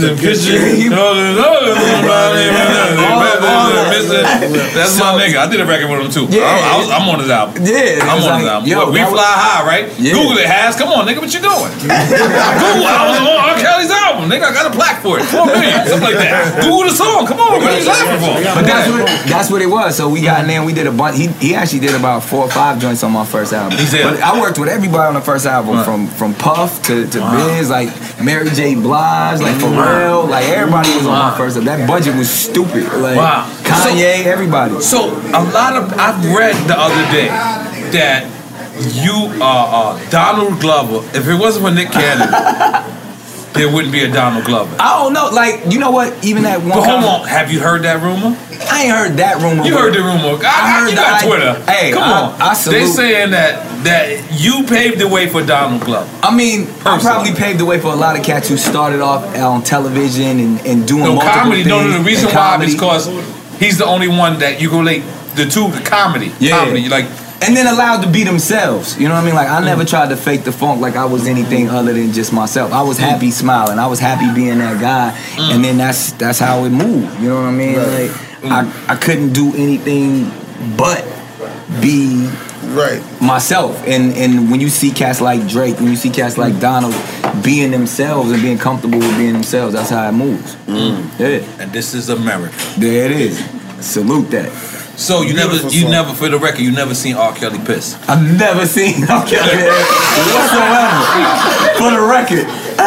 That's my nigga. I did a record with him too. Yeah, I, I was, I'm on his album. Yeah, I'm on like, his album. Yo, we fly was, high, right? Yeah. Google it, Has. Come on, nigga, what you doing? Google. I was on R. Kelly's album, nigga. I got a plaque for it, four million, something like that. Google the song. Come on, what are you laughing for? But that's what that's what it was. So we got in there and we did a bunch. He he actually did about four or five joints on my first album. He said, but I worked with everybody on the first album, huh. from from Puff to to wow. Biz, like Mary J. Blige, like Pharrell, like everybody was on my first album. That budget was stupid. Like wow. Kanye, so, everybody. So a lot of I've read the other day that you uh, uh, Donald Glover. If it wasn't for Nick Cannon, there wouldn't be a Donald Glover. I don't know. Like you know what? Even that one. But hold on. Have you heard that rumor? I ain't heard that rumor. You heard the rumor. I, I heard you got I, Twitter. Hey, come I, on. I salute. They saying that that you paved the way for Donald Glover. I mean, Personally. I probably paved the way for a lot of cats who started off on television and, and doing no multiple comedy. things. No, no. The reason why is because he's the only one that you relate the two the comedy. Yeah. Comedy, like. And then allowed to be themselves. You know what I mean? Like, I mm. never tried to fake the funk like I was anything other than just myself. I was happy mm. smiling. I was happy being that guy. Mm. And then that's that's how it moved. You know what I mean? Right. Like, mm. I, I couldn't do anything but be right myself. And and when you see cats like Drake, when you see cats like Donald being themselves and being comfortable with being themselves, that's how it moves. Mm. Yeah. And this is America. There it is. Salute that. So you never, you song. never, for the record, you never seen R. Kelly piss. I've never seen R. Kelly whatsoever. For the record,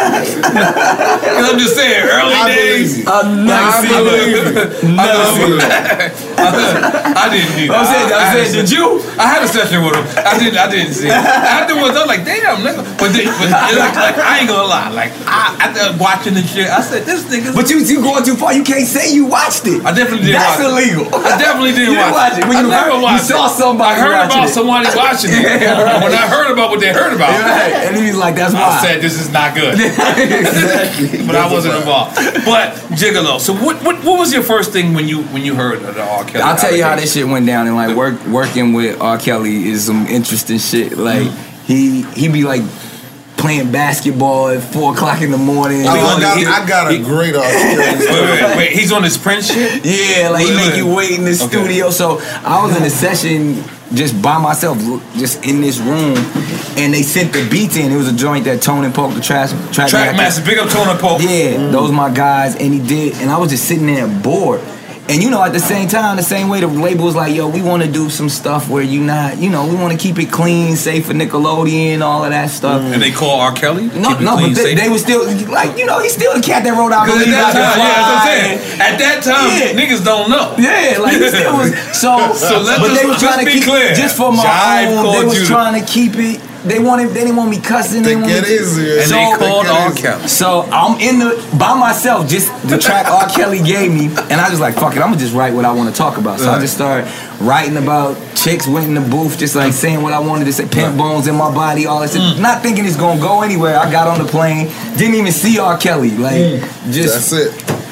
because I'm just saying, early I days. I've never seen it. Never seen it. I didn't either. I'm saying, I'm saying, did you? I had a session with him. I didn't. I didn't see it. Afterwards, I was like, damn, nigga. But, they, but like, like, I ain't gonna lie. Like, I, after watching the shit, I said, this nigga. But you, you going too far. You can't say you watched it. I definitely did. That's watch illegal. It. I definitely did. You watch, watch it. When I you never heard, watched you saw somebody. I heard about it. somebody watching it. Yeah, right. When I heard about what they heard about, right. And he was like, "That's why." I said, "This is not good." Exactly. But I wasn't involved. But Gigolo. So what, what? What was your first thing when you when you heard of the R. Kelly? I'll tell you how this shit went down. And like work working with R. Kelly is some interesting shit. Like mm. he he be like playing basketball at four o'clock in the morning. I, I, got, he, I got a he, great R. Kelly. Wait, wait, wait, he's on his Prince shit? Yeah, like he make you wait in the okay. studio. So I was in a session just by myself, just in this room, and they sent the beats in. It was a joint that Tone and Polk, the trash track, track master, big up Tone and Polk. Yeah, mm. those my guys, and he did, and I was just sitting there bored. And you know, at the same time, the same way the label was like, yo, we want to do some stuff where you not, you know, we want to keep it clean, safe for Nickelodeon, all of that stuff. Mm. And they call R. Kelly? No, no, clean, but they, they were still, like, you know, he's still the cat that wrote out Believe at that time, yeah, that's what I'm saying. At that time, yeah. niggas don't know. Yeah, like, he still was, so, so let's but just, they were trying to keep, clear. just for my Jive own, they was trying to keep it. They wanted. They didn't want me cussing. They, they get easier. And so, they called R. Kelly. So I'm in the by myself. Just the track R. Kelly gave me, and I was like, "Fuck it, I'm gonna just write what I want to talk about." So right. I just started writing about chicks. Went in the booth, just like saying what I wanted to say. Pimp bones in my body, all that shit. Mm. Not thinking it's gonna go anywhere. I got on the plane, didn't even see R. Kelly. Like, mm. just that's it.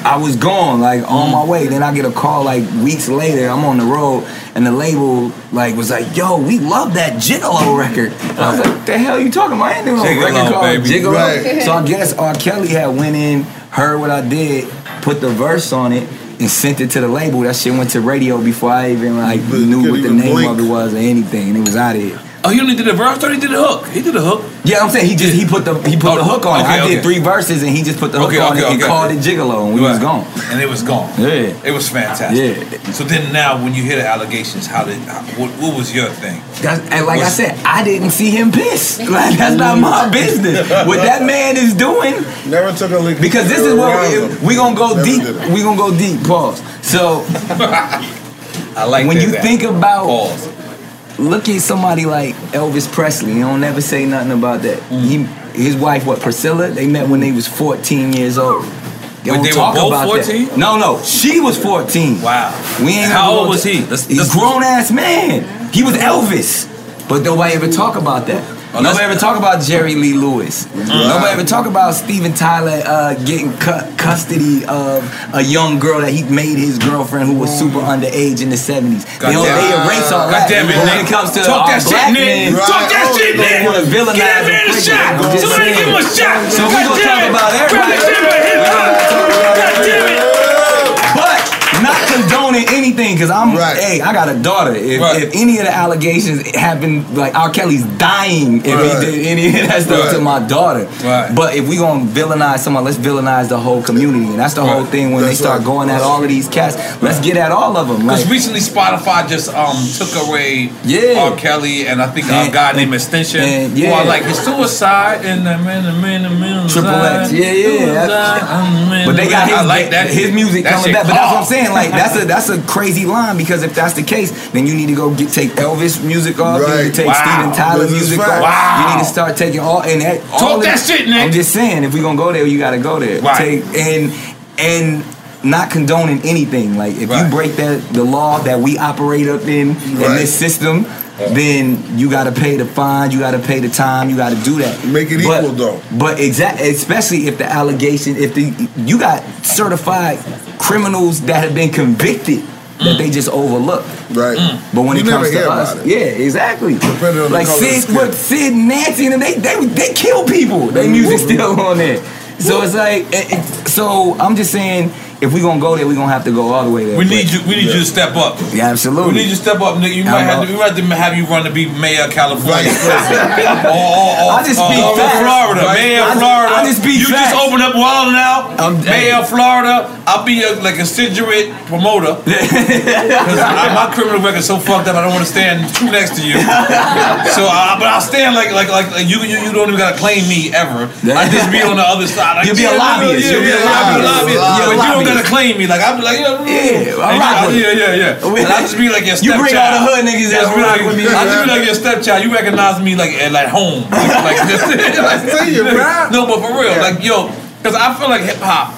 I was gone, like on my way. Then I get a call like weeks later. I'm on the road, and the label like was like, "Yo, we love that Gigolo record." And I was like, "The hell you talking about? I ain't doing no Gigolo, record called baby. Gigolo." Right. So I guess R. Kelly had went in, heard what I did, put the verse on it, and sent it to the label. That shit went to radio before I even like But knew you what the couldn't name even of it was or anything, and it was out of here. Oh, he only did a verse. I thought he did a hook. He did a hook. Yeah, I'm saying he just he put the he put Oh, the hook on it. okay, I did okay. three verses and he just put the hook Okay, on okay, it and okay. called it Gigolo, and we was Right. gone. And it was gone. Yeah. It was fantastic. Yeah. So then now, when you hear the allegations, how did how, what, what was your thing? That's, and like Was- I said, I didn't see him piss. Like that's not my business. What that man is doing, Never took a lick. because this is what around we, him. we gonna go Never deep. did it. We gonna go deep. Pause. So I like when that, you that. think about, Pause. look at somebody like Elvis Presley. You don't never say nothing about that. Mm. He, his wife, what Priscilla? They met when they was fourteen years old. They Wait, don't they were talk both about that. fourteen? No, no, she was fourteen. Wow. We ain't How never old gonna was t- he? Let's- He's a let's- grown ass man. He was Elvis, but nobody ever talk about that. Oh, nobody that's- ever talk about Jerry Lee Lewis. Nobody ever talk about Steven Tyler uh, getting cu- custody of a young girl that he made his girlfriend who was super underage in the seventies. They, don't- damn they it. erase all God that. damn it, But when Nick. it comes to Talk our that shit, black Nick. men, Talk that Right. shit, Oh, Nick. they wanna villainize Give that man and a freak shot. it. I'm just Somebody saying. give him a shot. So we God gonna damn talk it. about God everybody. damn it. Hip hop. God damn it. But not condoning anything, because I'm, Right. hey, I got a daughter. If, Right. if any of the allegations happen, like R. Kelly's dying if Right. he did any of that stuff to Right. my daughter. Right. But if we gonna villainize someone, let's villainize the whole community, and that's the whole Right. thing. When That's they start right. going at all of these cats, let's get at all of them. Like, Because recently Spotify just um took away Yeah. R. Kelly and I think a And- guy named and- Extension. and- Who yeah. are like his suicide and the man, the man, the man. Triple X, yeah, yeah. But they got his, I like that. his music That coming shit back. But that's what I'm hard. saying. Like that's a that's a crazy line, because if that's the case, then you need to go get take Elvis music off. You need Right. to take Wow. Steven Tyler This is music fact. off. Wow. You need to start taking all and that. all Talk of- that shit, Nick. I'm just saying, if we gonna go there, you gotta go there. Right. Take and and. Not condoning anything. Like if Right. you break that the law that we operate up in in Right. this system, then you got to pay the fine, you got to pay the time, you got to do that. Make it But- equal, though. But exactly, especially if the allegation, if the you got certified criminals that have been convicted that they just overlook. Right. But when You it comes never hear to us, about it. yeah, exactly. Depending on the like color of the Sid, skin. what Sid and Nancy and them, they they they kill people. Their music still on there. So it's like, it, it, so I'm just saying, if we gonna go there, we gonna have to go all the way there. We But- need you. We need you to step up. Yeah, absolutely. We need you to step up, nigga. You I might have know. to. We might have to have you run to be mayor of California. Vice president. or, or, or, I just or, speak or facts. Florida, Right. mayor I of just- Florida. I just speak You facts. just open up Wild now, I'm- mayor of Florida. I'll be a, like a considerate promoter. Because my criminal record's so fucked up, I don't want to stand too next to you. So, uh, but I'll stand like like like, like you, you. You don't even gotta claim me ever. I just be on the other side. Like, You'll be a yeah, lobbyist. Yeah, You'll be a yeah, I'll be a lobbyist. lobbyist. You're a But you don't lobbyist. gotta claim me. Like I'll be like, yeah, Yeah, I and rock you- with yeah, yeah, yeah. And I'll just be like your You stepchild. bring all the hood niggas that Just be rock like, with me. I'll just be like your stepchild. You recognize me like at like home. Like, like this. I see you, bro. No, but for real, like yo, because I feel like hip hop.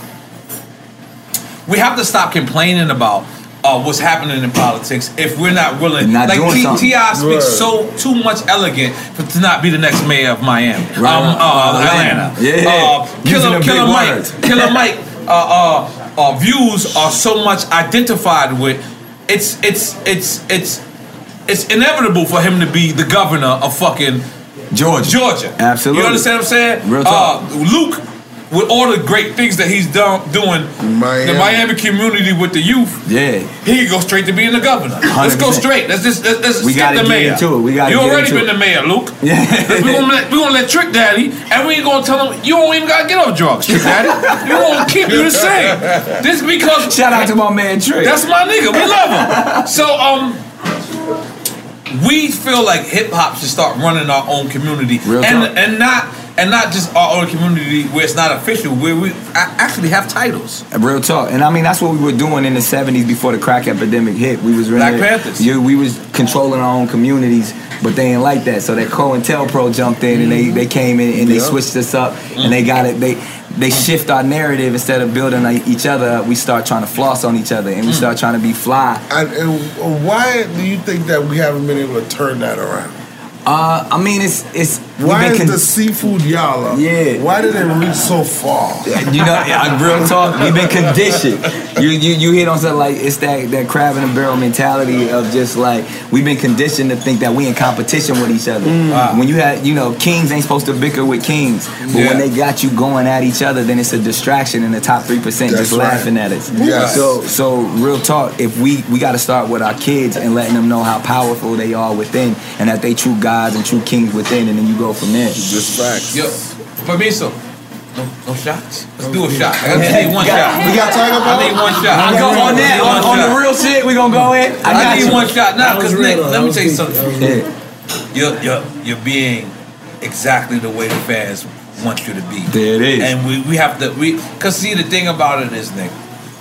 We have to stop complaining about uh, what's happening in politics if we're not willing. Not like doing T- something. T I speaks Right. so too much elegant for to not be the next mayor of Miami, Right. um, uh, Atlanta. Atlanta. Yeah. Uh, Using Killer, them Killer big Mike, words. Killer Mike. Uh, uh, uh, views are so much identified with. It's it's it's it's it's inevitable for him to be the governor of fucking Georgia. Georgia. Absolutely. You understand what I'm saying? Real talk. Uh, Luke, with all the great things that he's done doing, Miami. the Miami community with the youth, Yeah. he could go straight to being the governor. Let's go one hundred percent. straight. Let's just let's, let's We skip gotta the get mayor. into it. We gotta you get already into been it. the mayor, Luke. Yeah. we gonna let we gonna let Trick Daddy, and we ain't gonna tell him you don't even gotta get off drugs, Trick Daddy. We gonna keep you the same. This because Shout out to my man Trick. that's my nigga. We love him. So um. We feel like hip hop should start running our own community, Real and talk. and not and not just our own community where it's not official, where we a- actually have titles. Real talk, and I mean that's what we were doing in the seventies before the crack epidemic hit. We was Black really, Panthers. Yeah, we was controlling our own communities, but they ain't like that. So that COINTELPRO jumped in and they, they came in and they Yeah. switched us up and they got it. They they shift our narrative instead of building like each other up. We start trying to floss on each other and we start trying to be fly. And, and why do you think that we haven't been able to turn that around? Uh, I mean, it's it's. Why is con- the seafood yalla? Yeah. Why did it reach so far? You know, yeah, real talk. We've been conditioned. You you you hit on something like it's that that crab in a barrel mentality of just like we've been conditioned to think that we in competition with each other. Mm. Wow. When you had, you know, kings ain't supposed to bicker with kings, but Yeah. when they got you going at each other, then it's a distraction, and the top three percent That's just right. laughing at us. Yes. So so real talk. If we we got to start with our kids and letting them know how powerful they are within, and that they true gods and true kings within, and then you go from there. Just facts. Yo, Permiso. No, no shots. Let's do a shot. I need one shot. We got Tiger Ball? I need one shot. I go on that on, on the real shit. We gonna go in. I, I, got need you. one shot now, because Nick, let me tell you something. Yeah. You're, you're, you're being exactly the way the fans want you to be. There it is. And we, we have to, we, because see, the thing about it is, Nick,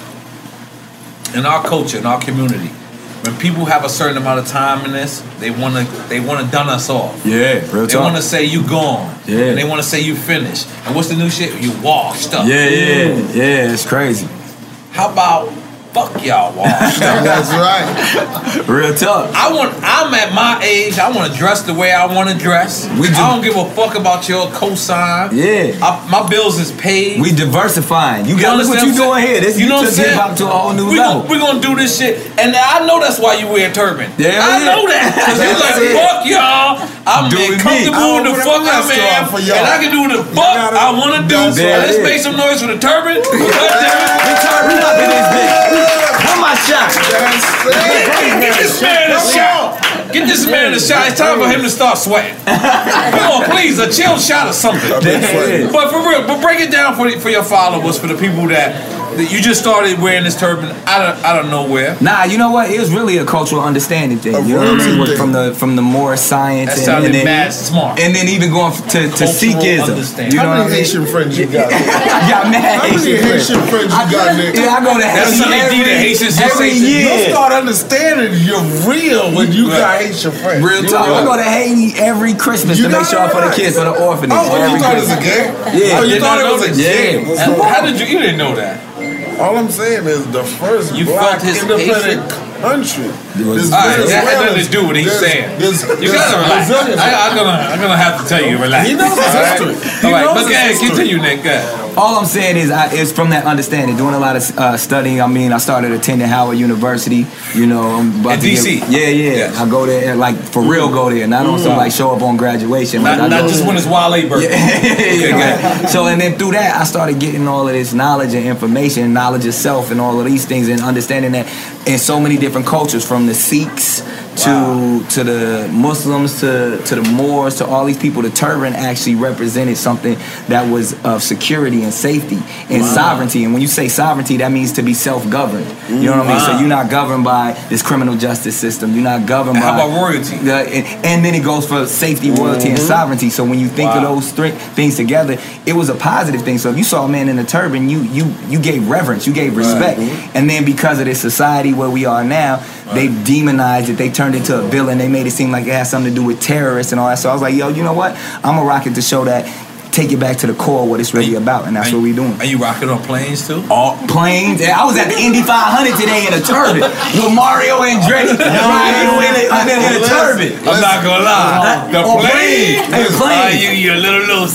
in our culture, in our community, when people have a certain amount of time in this, they want to they want to done us off. Yeah, real They talk. want to say you gone. Yeah. And they want to say you finished. And what's the new shit? You washed up. Yeah, yeah, yeah. It's crazy. How about fuck y'all washed up? That's right. Real talk. I want. I'm at my age. I want to dress the way I want to dress. We do- I don't give a fuck about your cosign. Yeah. I, my bills is paid. We diversifying. You, You got look what you understand doing here. This you know took what I'm saying? hip hop to a whole new we level. Gonna, we gonna do this shit, and I know that's why you wear a turban. Yeah, I yeah. know that because you That's like it. fuck y'all. I'm Doing me. comfortable with the I fuck open up a I'm restaurant in, for y'all. and I can do the fuck gotta- I want to do. that's So right. let's Yeah. make some noise with the turban. God damn it. We turn up in this bitch. Come my shot. That's Get, get this man a shot. Get this man a shot. It's time for him to start sweating. Come on, please, a chill shot or something. Yeah. But for real, but break it down for the, for your followers, for the people that, that you just started wearing this turban out of out of nowhere. Nah, you know what? It was really a cultural understanding thing. A You know what I mean? royalty From the from the more science That and, sounded and then mad smart. and then even going to to Cultural Sikhism. understanding. You know How what I many mean? Haitian friends you got? I got mad How many Haitian friends. Haitian friends you got, Nick? Yeah, I go to That's Haiti something every, D the Haitians just every say to you. year. You start understanding you're real when you got Haitian friends. Real You talk. know? I go to Haiti every Christmas You to make got sure it for the right. kids for the orphanage. Oh, what you Every thought it was a Christmas. game? Yeah. Oh, you Did thought not it was know a this. game? Yeah. And how did you? You didn't know that. All I'm saying is the first You black felt his independent country. was- This All right, that had Venezuela- nothing to do with what he's this- saying. this- You this gotta relax. Brazilian- I, I'm gonna, I'm gonna have to tell you, relax. He knows his All right? history. He All right, knows but his go ahead, history. continue, Nick. Go ahead. All I'm saying is, I, it's from that understanding. Doing a lot of uh, studying. I mean, I started attending Howard University. You know, I'm about In to D C? Get, yeah, yeah. Yes. I go there, and, like for real, go there. Not on some like show up on graduation. Like, Not, I not go- just when it's Wale birthday. Yeah, go yeah. So and then through that, I started getting all of this knowledge and information, knowledge of self, and all of these things, and understanding that in so many different cultures, from the Sikhs to Wow. to the Muslims to to the Moors to all these people, the turban actually represented something that was of security and safety and sovereignty. And when you say sovereignty, that means to be self-governed. You know what I mean? So Wow. you're not governed by this criminal justice system. You're not governed And by how about royalty? the, and, and then it goes for safety, royalty, and sovereignty. So when you think Wow. of those three things together, it was a positive thing. So if you saw a man in a turban, you you you gave reverence, you gave respect. And then because of this society where we are now, they demonized it. They turned it to a villain. They made it seem like it had something to do with terrorists and all that. So I was like, yo, you know what? I'm gonna rock it to show that. Take it back to the core, what it's really about, and that's And- what we doing. And you rocking on planes too? All planes. Yeah, I was at the Indy five hundred today in a turban with Mario Andretti riding in a, in a, in a turban. I'm not gonna lie. The Oh, plane. plane. Hey, plane. Uh, you, you're a little loose.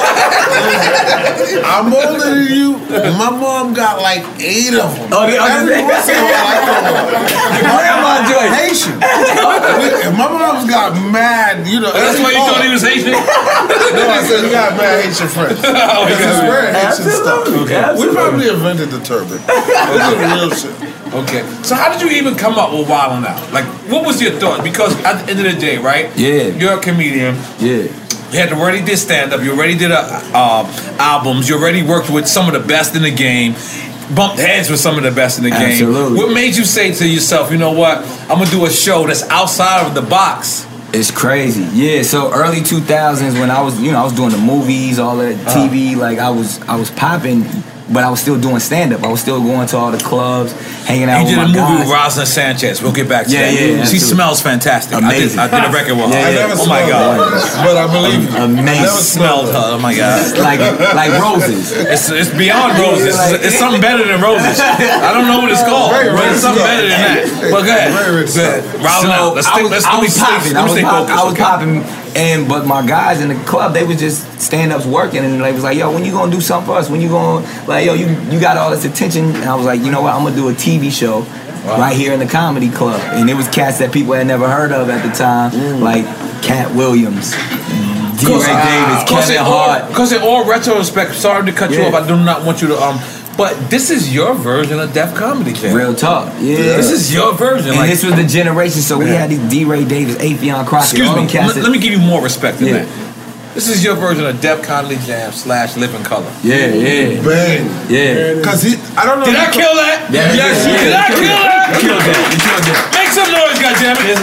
I'm older than you. My mom got like eight of them. Oh, they- oh, Every they- once in a while, I go, Grandma Joy. Haitian. And my mom's got mad, you know. That's why you thought he was Haitian? No, I said we got mad Haitian friends. Oh, Because it's yeah. wearing Haitian stuff. Absolutely, We absolutely. probably invented the turban. That's the real shit. Okay. So how did you even come up with Wildin' Out? Like, what was your thought? Because at the end of the day, right? Yeah. You're a comedian. Yeah. You had already did stand up. You already did a, uh, albums. You already worked with some of the best in the game. Bumped heads with some of the best in the game. Absolutely. What made you say to yourself, you know what? I'm gonna do a show that's outside of the box. It's crazy. Yeah, so early two thousands when I was, you know, I was doing the movies, all that T V, like I was I was popping, but I was still doing stand up. I was still going to all the clubs, hanging out You with did my a movie guys. with Rosalind Sanchez. We'll get back to Yeah, that. yeah, She absolutely. smells fantastic. Amazing. I did, I did a record with her. Yeah, I yeah. never Oh my smelled God. her, but I believe you. Amazing. I never Smelled her. Oh my God. like like roses. It's, it's beyond roses. It's, it's something better than roses. I don't know what it's called, Very but rich it's something stuff. better than that. But go ahead. Very rich Go ahead. stuff. Round So out. Let's I stick, was, let's I let me was stay, popping. let I me was, stay pop, focused. I was okay? popping And but my guys in the club, they was just stand-ups working, and they was like, yo, when you gonna do something for us? When you gonna, like, yo, you you got all this attention? And I was like, you know what? I'm gonna do a T V show wow. right here in the comedy club. And it was cats that people had never heard of at the time, mm. like Cat Williams, D. Ray Davis, Kevin Hart. Because in all retrospect, sorry to cut yeah. you off. I do not want you to um. But this is your version of Def Comedy Jam. Real talk. Yeah. This is your version. And like, this was the generation, so we yeah. had these D. Ray Davis, Afion Crockett. Excuse me, let, let me give you more respect than yeah. that. This is your version of Def Comedy Jam slash Living Color. Yeah, yeah. Bang. Yeah. Because he, I don't know. Did I kill that? Yeah, yes, yeah, did yeah, I kill that. that? You killed that. You killed that. Make some noise, goddammit.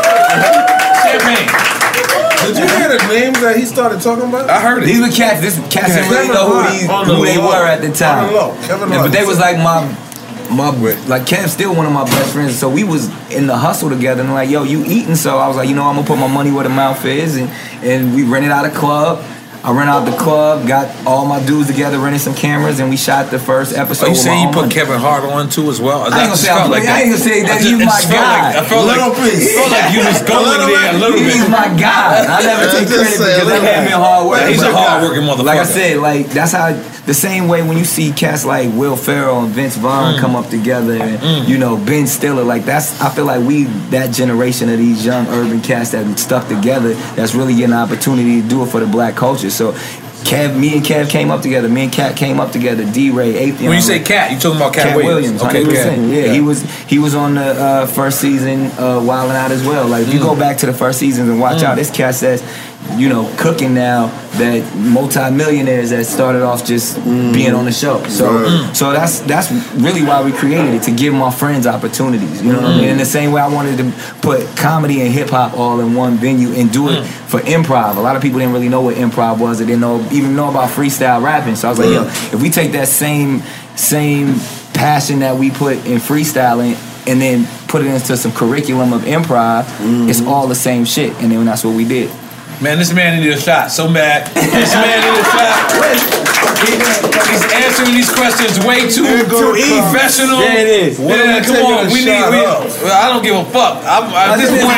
Champagne. Did you hear the names that he started talking about? I heard it. These were cats. This cats didn't really know who, these, who they were at the time. Kevin yeah, but they was like my, my like Kev's still one of my best friends. So we was in the hustle together, and like, yo, you eating? So I was like, you know, I'm gonna put my money where the mouth is, and and we rented out a club. I rented out the club, got all my dudes together, rented some cameras, and we shot the first episode. Oh, you saying you put money. Kevin Hart on too as well? I ain't gonna say I, like I ain't gonna say that. He's my guy. Like, I felt like, I felt like you was going there a little bit. He's my guy. I never take credit because that man been hard work. He's a hard working motherfucker. Like I said, like that's how the same way when you see cats like Will Ferrell and Vince Vaughn mm. come up together, and mm. you know Ben Stiller. Like that's I feel like we that generation of these young urban cats that stuck together. That's really getting an opportunity to do it for the black culture. So. Kev, me and Kev came up together. Me and Cat came up together. D. Ray, Atheon. When you say Cat, you talking about Cat, Cat Williams? Williams. Okay, one hundred percent. Cat. Yeah, yeah, he was he was on the uh, first season uh, Wildin' Out as well. Like, if mm. you go back to the first seasons and watch mm. out, this cat says, you know, cooking now that multi-millionaires that started off just mm. being on the show. So, mm. so that's that's really why we created it, to give my friends opportunities. You know what mm. I mean? In the same way, I wanted to put comedy and hip hop all in one venue and do it mm. for improv. A lot of people didn't really know what improv was. They didn't know even know about freestyle rapping. So I was like, yo, if we take that same same passion that we put in freestyling and then put it into some curriculum of improv, mm-hmm. it's all the same shit. And then that's what we did. Man, this man needed a shot so bad. This man needed a shot. He, he's answering these questions way too, too professional. Yeah, it is. Yeah, come on. We need. We, well, I don't give a fuck. I'm, at this point,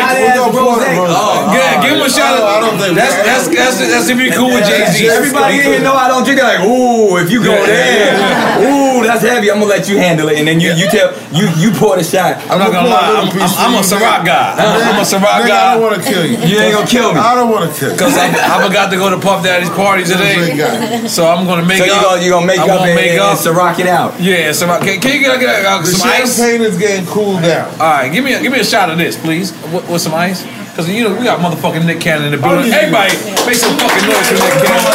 oh, yeah, give him a shot. I don't think that's that's that's that's if you're cool with Jay Z. Everybody didn't know I don't drink. They're like, ooh, if you go there, ooh, that's heavy. I'm gonna let you handle it, and then you you tell you you pour the shot. I'm not gonna lie. I'm, I'm, I'm a Ciroc guy. I'm a Ciroc guy. I don't want to kill you. You ain't gonna kill me. I don't want to kill you. Because I, I forgot to go to Puff Daddy's party today, so I'm gonna make so up. You gonna, you gonna make I'm up gonna and, make and, up. and Ciroc it out. Yeah, Ciroc. Can, can you get, get uh, the some ice? The champagne is getting cooled down. All right, give me a, give me a shot of this, please, with, with some ice. Because you know we got motherfucking Nick Cannon in the building. Oh, everybody, make some fucking noise for Nick Cannon.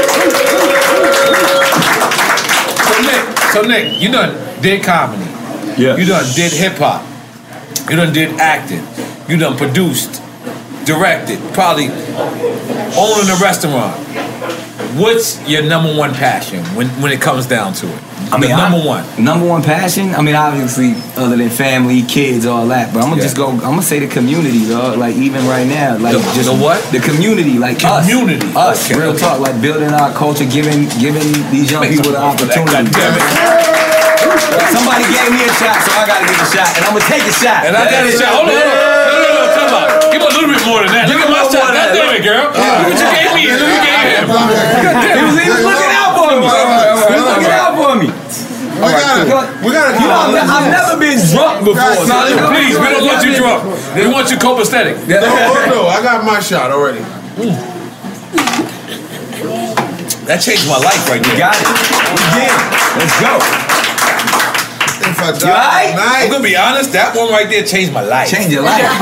So Nick, so Nick, you done did comedy. Yeah. You done did hip hop. You done did acting. You done produced, directed, probably owning a restaurant. What's your number one passion when, when it comes down to it? I mean, the number I, one. Number one passion? I mean, obviously, other than family, kids, all that. But I'm gonna yeah. just go. I'm gonna say the community, dog. Like even right now, like the, just the what? The community, like community. Us, us okay. real talk, like building our culture, giving giving these young Make people the opportunity. Somebody gave me a shot, so I gotta give a shot, and I'm gonna take a shot. And I got a shot. Hold on, hold on. No, no, no, come on. Give me a little bit more than that. Look at my shot. God damn it, girl. Look what you gave me. Look what you gave him. He was even looking out for me. He was looking out for me. We gotta, we gotta. You know, I've, I've never been drunk before. So please, we don't want you drunk. We want you copacetic. No, no, no, I got my shot already. Mm. That changed my life right there. You got it. We did. Let's go. If I die right? tonight, I'm gonna be honest. That one right there changed my life. Change your life.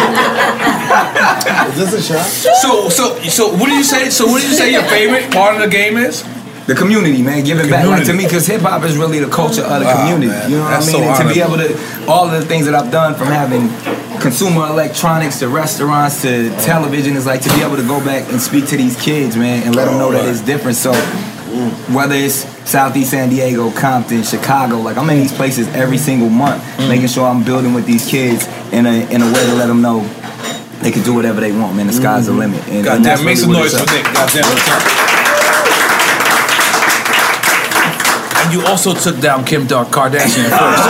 Is this a shot? So, so, so, what did you say? So, what did you say your favorite part of the game is? The community, man, giving back. Like to me, because hip hop is really the culture of the wow, community. Man. You know what That's I mean? So and to be able to, all of the things that I've done, from having consumer electronics to restaurants to television, is like to be able to go back and speak to these kids, man, and let them know that it's different. So whether it's Southeast San Diego, Compton, Chicago, like I'm in these places every single month, mm. making sure I'm building with these kids in a in a way to let them know they can do whatever they want, man. The sky's mm-hmm. the limit. And, God and damn, make some noise for Nick. God damn. And you also took down Kim Kardashian first.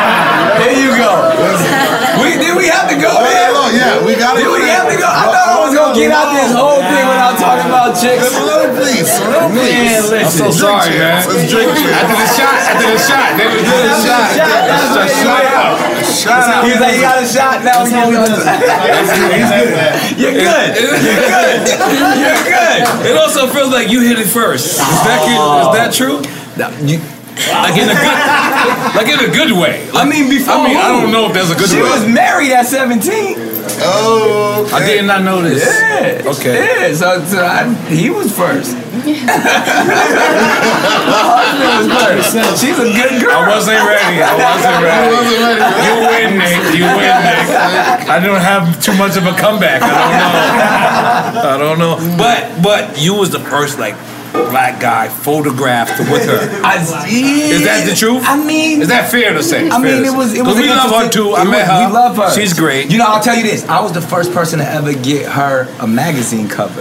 There you go. we, did we have to go there? Oh, yeah, we got it. Did we have to go? I thought I was gonna get out this whole thing without talking about chicks. Slow, please. Slow, please. I'm so sorry, man. Let's drink champs. After the shot, after the shot, they was doing a shot. Shot, Shut up. Shout out. He's like, you got a shot now. You're good. You're good. You're good. It also feels like you hit it first. Is that is that true? No, you, Like in a good, like in a good way. Like, I mean, before I mean, I who? don't know if there's a good She way. was married at seventeen. Oh, okay. I did not know this. Yeah. Okay. Yeah, so, so I, he was first. My husband was first. She's a good girl. I wasn't ready. I wasn't ready. wasn't ready. You win, Nick. You win, Nick. I don't have too much of a comeback. I don't know. I don't know. But but you was the first like black guy photographed with her. I, yeah. Is that the truth? I mean, Is that fair to say? I Fair mean, to it say. was. It 'Cause was. we love her interesting- too. I it met was- her. We love her. She's great. You know, I'll tell you this. I was the first person to ever get her a magazine cover.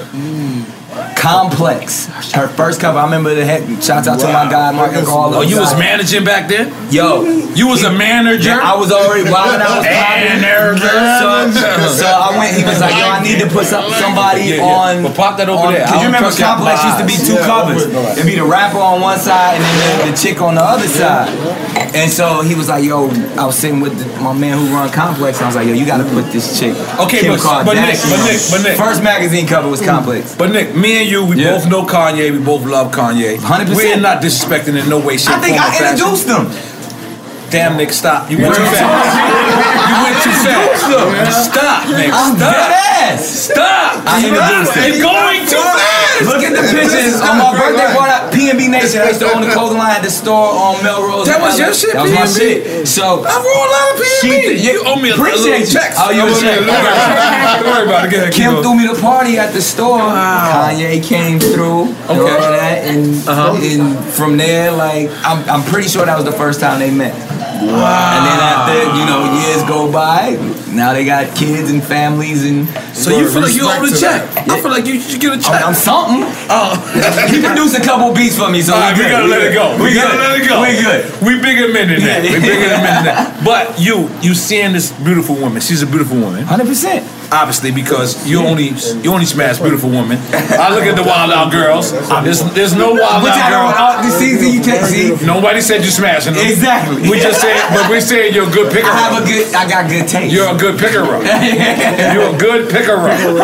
Complex. Her first cover. I remember the head. Shouts out to my guy, Mark Carlo. Oh, you was managing back then? Yo. You was a manager? Yeah, I was already wilding out. Manager. So, so I went. He was like, "Yo, I need to put some, somebody Yeah, yeah. on." Well, pop that over on, there. I Cause you don't remember trust your Complex used to be eyes. two Yeah, covers. I'm with- It'd be the rapper on one side and then the, the chick on the other side. And so he was like, "Yo," I was sitting with the, my man who run Complex, and I was like, "Yo, you got to put this chick." Okay, Kim but- but Nick, Kardashian but Nick, but Nick. First magazine cover was Complex. But Nick, me and you, we Yeah. both know Kanye. We both love Kanye. one hundred percent. We're not disrespecting in no way, shape, I think form, or I fashion. introduced them. Damn, Nick, stop. You went too Word. fast. You went too fast. Stop, Nick. I'm Stop. dead ass. Stop. I introduced You're him. going too fast. Look at the pictures on my birthday party. P and B Nation. I used to own the clothing line at the store on Melrose. That was in L A. your shit, That was my P and B? shit. So I roll a lot of P and B. She- You owe me a, a Appreciate little you. check. Oh, you owe me a check. Don't worry about it. Go ahead, keep Kim going. threw me the party at the store. Kanye came through. And all of that, and, and from there, like I'm, I'm pretty sure that was the first time they met. Wow. And then after, you know, years go by, now they got kids and families and. So you feel like you owe the check? I feel like you should get a check. I'm something. Oh. He produced a couple beats for me, so All right, we, we good. gotta let it go. We, We gotta good. let it go. We good. We bigger men than that. We bigger than men than that. But you, you seeing this beautiful woman. She's a beautiful woman. one hundred percent. Obviously, because you only you only smash beautiful women. I look at the Wild Out girls. There's there's no Wild Which I Out don't, girl. uh, this season you can't see. Nobody said you smashing them. Exactly. We just said, but we said you're a good picker. I have a good, I got good taste. You're a good picker up. You're a good picker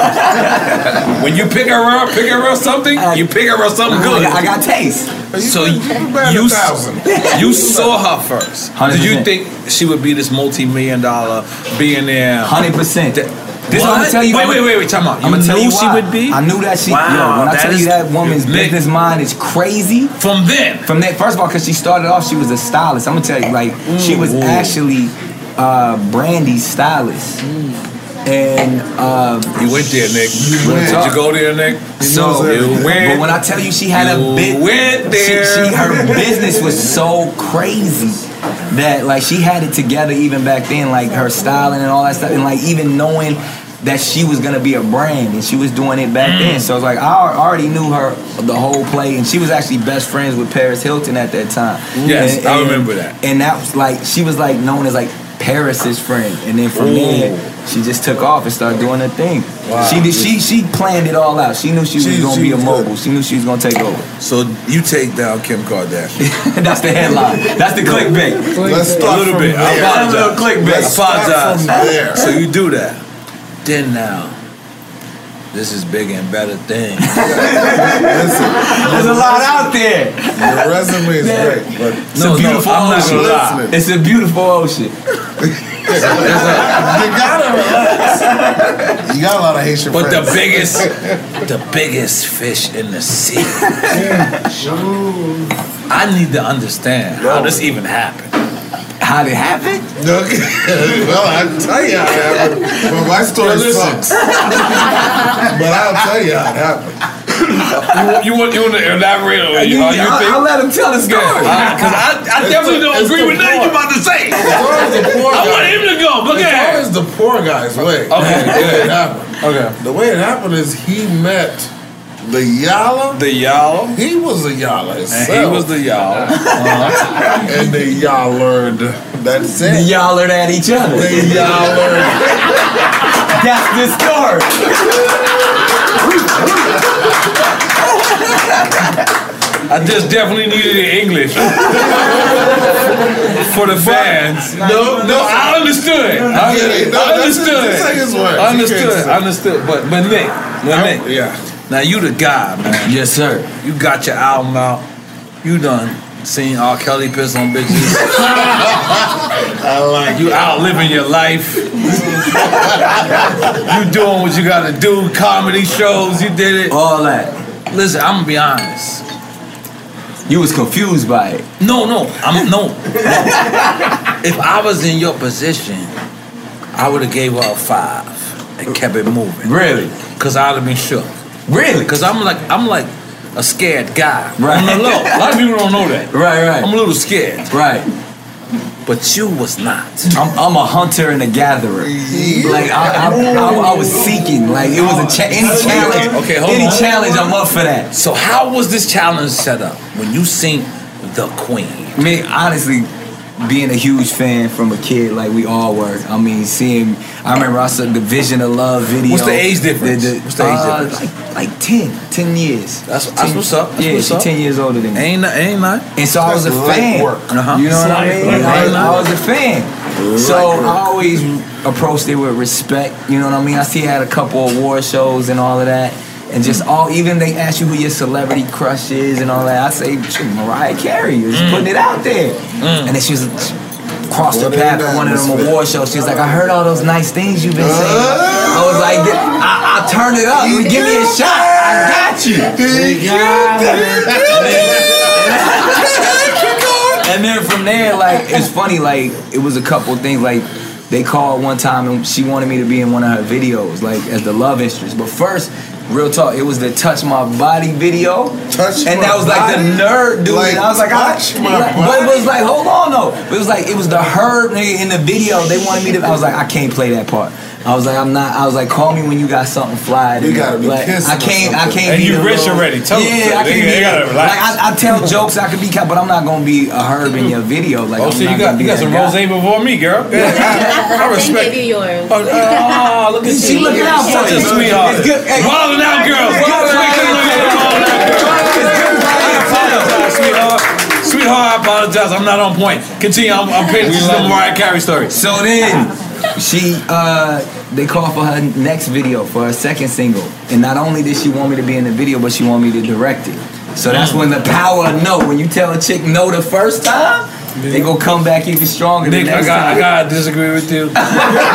up. When you pick her up, pick her up something, you pick her up something I good. got, I got taste. So you better you, thousand. you saw her first. one hundred Did you percent. think she would be this multi-million dollar billionaire? one hundred percent. This What? I'm gonna tell you. Wait, wait, wait, wait. Time out. I'm You gonna tell knew you she why. would be? I knew that she. Wow, yo, when I that tell is- you that woman's Nick. business mind is crazy. From then. From that, first of all, because she started off, she was a stylist. I'm gonna tell you, like she was Ooh. actually uh, Brandy's stylist. And uh, You went there, Nick. went. Did you go there, Nick? so, You went. but when I tell you she had You a bit, went there. She, she, her business was so crazy that like she had it together even back then, like her styling and all that stuff, and like even knowing that she was gonna be a brand and she was doing it back then. So it's like I al- already knew her the whole play, and she was actually best friends with Paris Hilton at that time. Yes, And- I and- remember that. And that was like she was like known as like Paris's friend, and then from Ooh. there she just took off and started doing her thing. Wow. She did, she she planned it all out. She knew she was She- gonna she be a was mogul. good. She knew she was gonna take over. So you take down Kim Kardashian. That's the headline. That's the clickbait. Let's A start little from bit. I there. That's a little apologize. clickbait. Let's start Apologize. from there. So you do that. Then now, this is bigger and better thing. Listen, There's a lot out there. your resume is great, but It's a beautiful I'm not ocean. gonna lie. It's a beautiful ocean. you gotta relax. You got a lot of Haitian But the friends. biggest, the biggest fish in the sea. I need to understand how this even happened. How did it happen? Okay. Well, I'll tell you how it happened. But my story Yo, listen. sucks. But I'll tell you how it happened. You want you want to elaborate on it? You, I'll, you think? I'll let him tell the story. Because I, I definitely the- don't it's agree the with nothing poor. you're about to say. It's always the poor I want guy. him to go. Look It's at always it. the poor guy's way. Okay, The way yeah. it happened. Okay. The way it happened is he met the Yala. The y'all. He was a Yala And himself. he was the y'all. Uh-huh. And the Yallered. That's it. The y'all are at each other. The Yallered. That's the story. I just definitely needed it English for the fans. No, no, I understood. I, Yeah, no, I that's- understood. that's like his words. I You understood. can't say- I understood. But but Nick, but Nick, yeah. now you the guy, man. Yes, sir. You got your album out. You done seen R. Kelly piss on bitches. I like You out living your life. You doing what you gotta do. Comedy shows. You did it. All that. Listen, I'm gonna be honest. You was confused by it. No, no, I'm no. no. If I was in your position, I would have gave her a five and kept it moving. Really? Cause I'd have been shook. Really? Cause I'm like I'm like a scared guy. Right. On the low. A lot of people don't know that. Right, right. I'm a little scared. Right. But you was not. I'm, I'm a hunter and a gatherer. Like I, I, I, I was seeking. Like it was a cha- any challenge. Okay, hold any on. challenge, I'm up for that. So how was this challenge set up when you seen the Queen? I mean, honestly, being a huge fan from a kid, like we all were. I mean, seeing. I remember I saw the Vision of Love video. What's the age difference? The- the- What's the age uh, difference? Like, like ten, ten years. That's, that's ten, what's up. That's yeah, what's she's up. ten years older than me. Ain't not, ain't not. And so I was a That's light fan. work. Uh-huh. You know what I mean? Light I, work. I was a fan. So I always approached it with respect. You know what I mean? I see I had a couple award shows and all of that. And just all, even they ask you who your celebrity crush is and all that. I say, Mariah Carey, you're just putting it out there. And then she was, she crossed her What path is at that? one of them Respect. award shows. She was like, I heard all those nice things you've been saying. I was like, I, I turned it up. Give me a shot. I got you. And then from there, like, it's funny, like, it was a couple things, like, they called one time and she wanted me to be in one of her videos, like, as the love interest. But first, real talk, it was the Touch My Body video. Touch and My that was like Body? the nerd dude. Like, and I was like, Touch I, My like, Body? But it was like, hold on, though. It was like, it was the herb nigga in the video. They wanted me to, I was like, I can't play that part. I was like, I'm not, I was like, call me when you got something fly. You gotta be like, kissing I can't, or I something. can't And be you the rich little- already. Tell them. Yeah, I They- can't they be, gotta relax. like, I, I tell jokes, I could be, but I'm not gonna be a herb in your video. Like, Oh, I'm so you not got gonna be you got that some guy. rosé before me, girl. I I respect. gave you yours. Oh, oh, look at She you. looking out for Such a you. sweetheart. It's good. Hey. Wildin' out, girls. It's good. Wildin' out, girls. Sweetheart. Sweetheart, I apologize. I'm not on point. Continue. I'm, I'm paying attention to the Mariah Carey story. So then, she, uh, they called for her next video, for her second single. And not only did she want me to be in the video, but she wanted me to direct it. So that's when the power of no, when you tell a chick no the first time, they gonna come back even stronger Nick, the I next got, time. I gotta disagree with you. I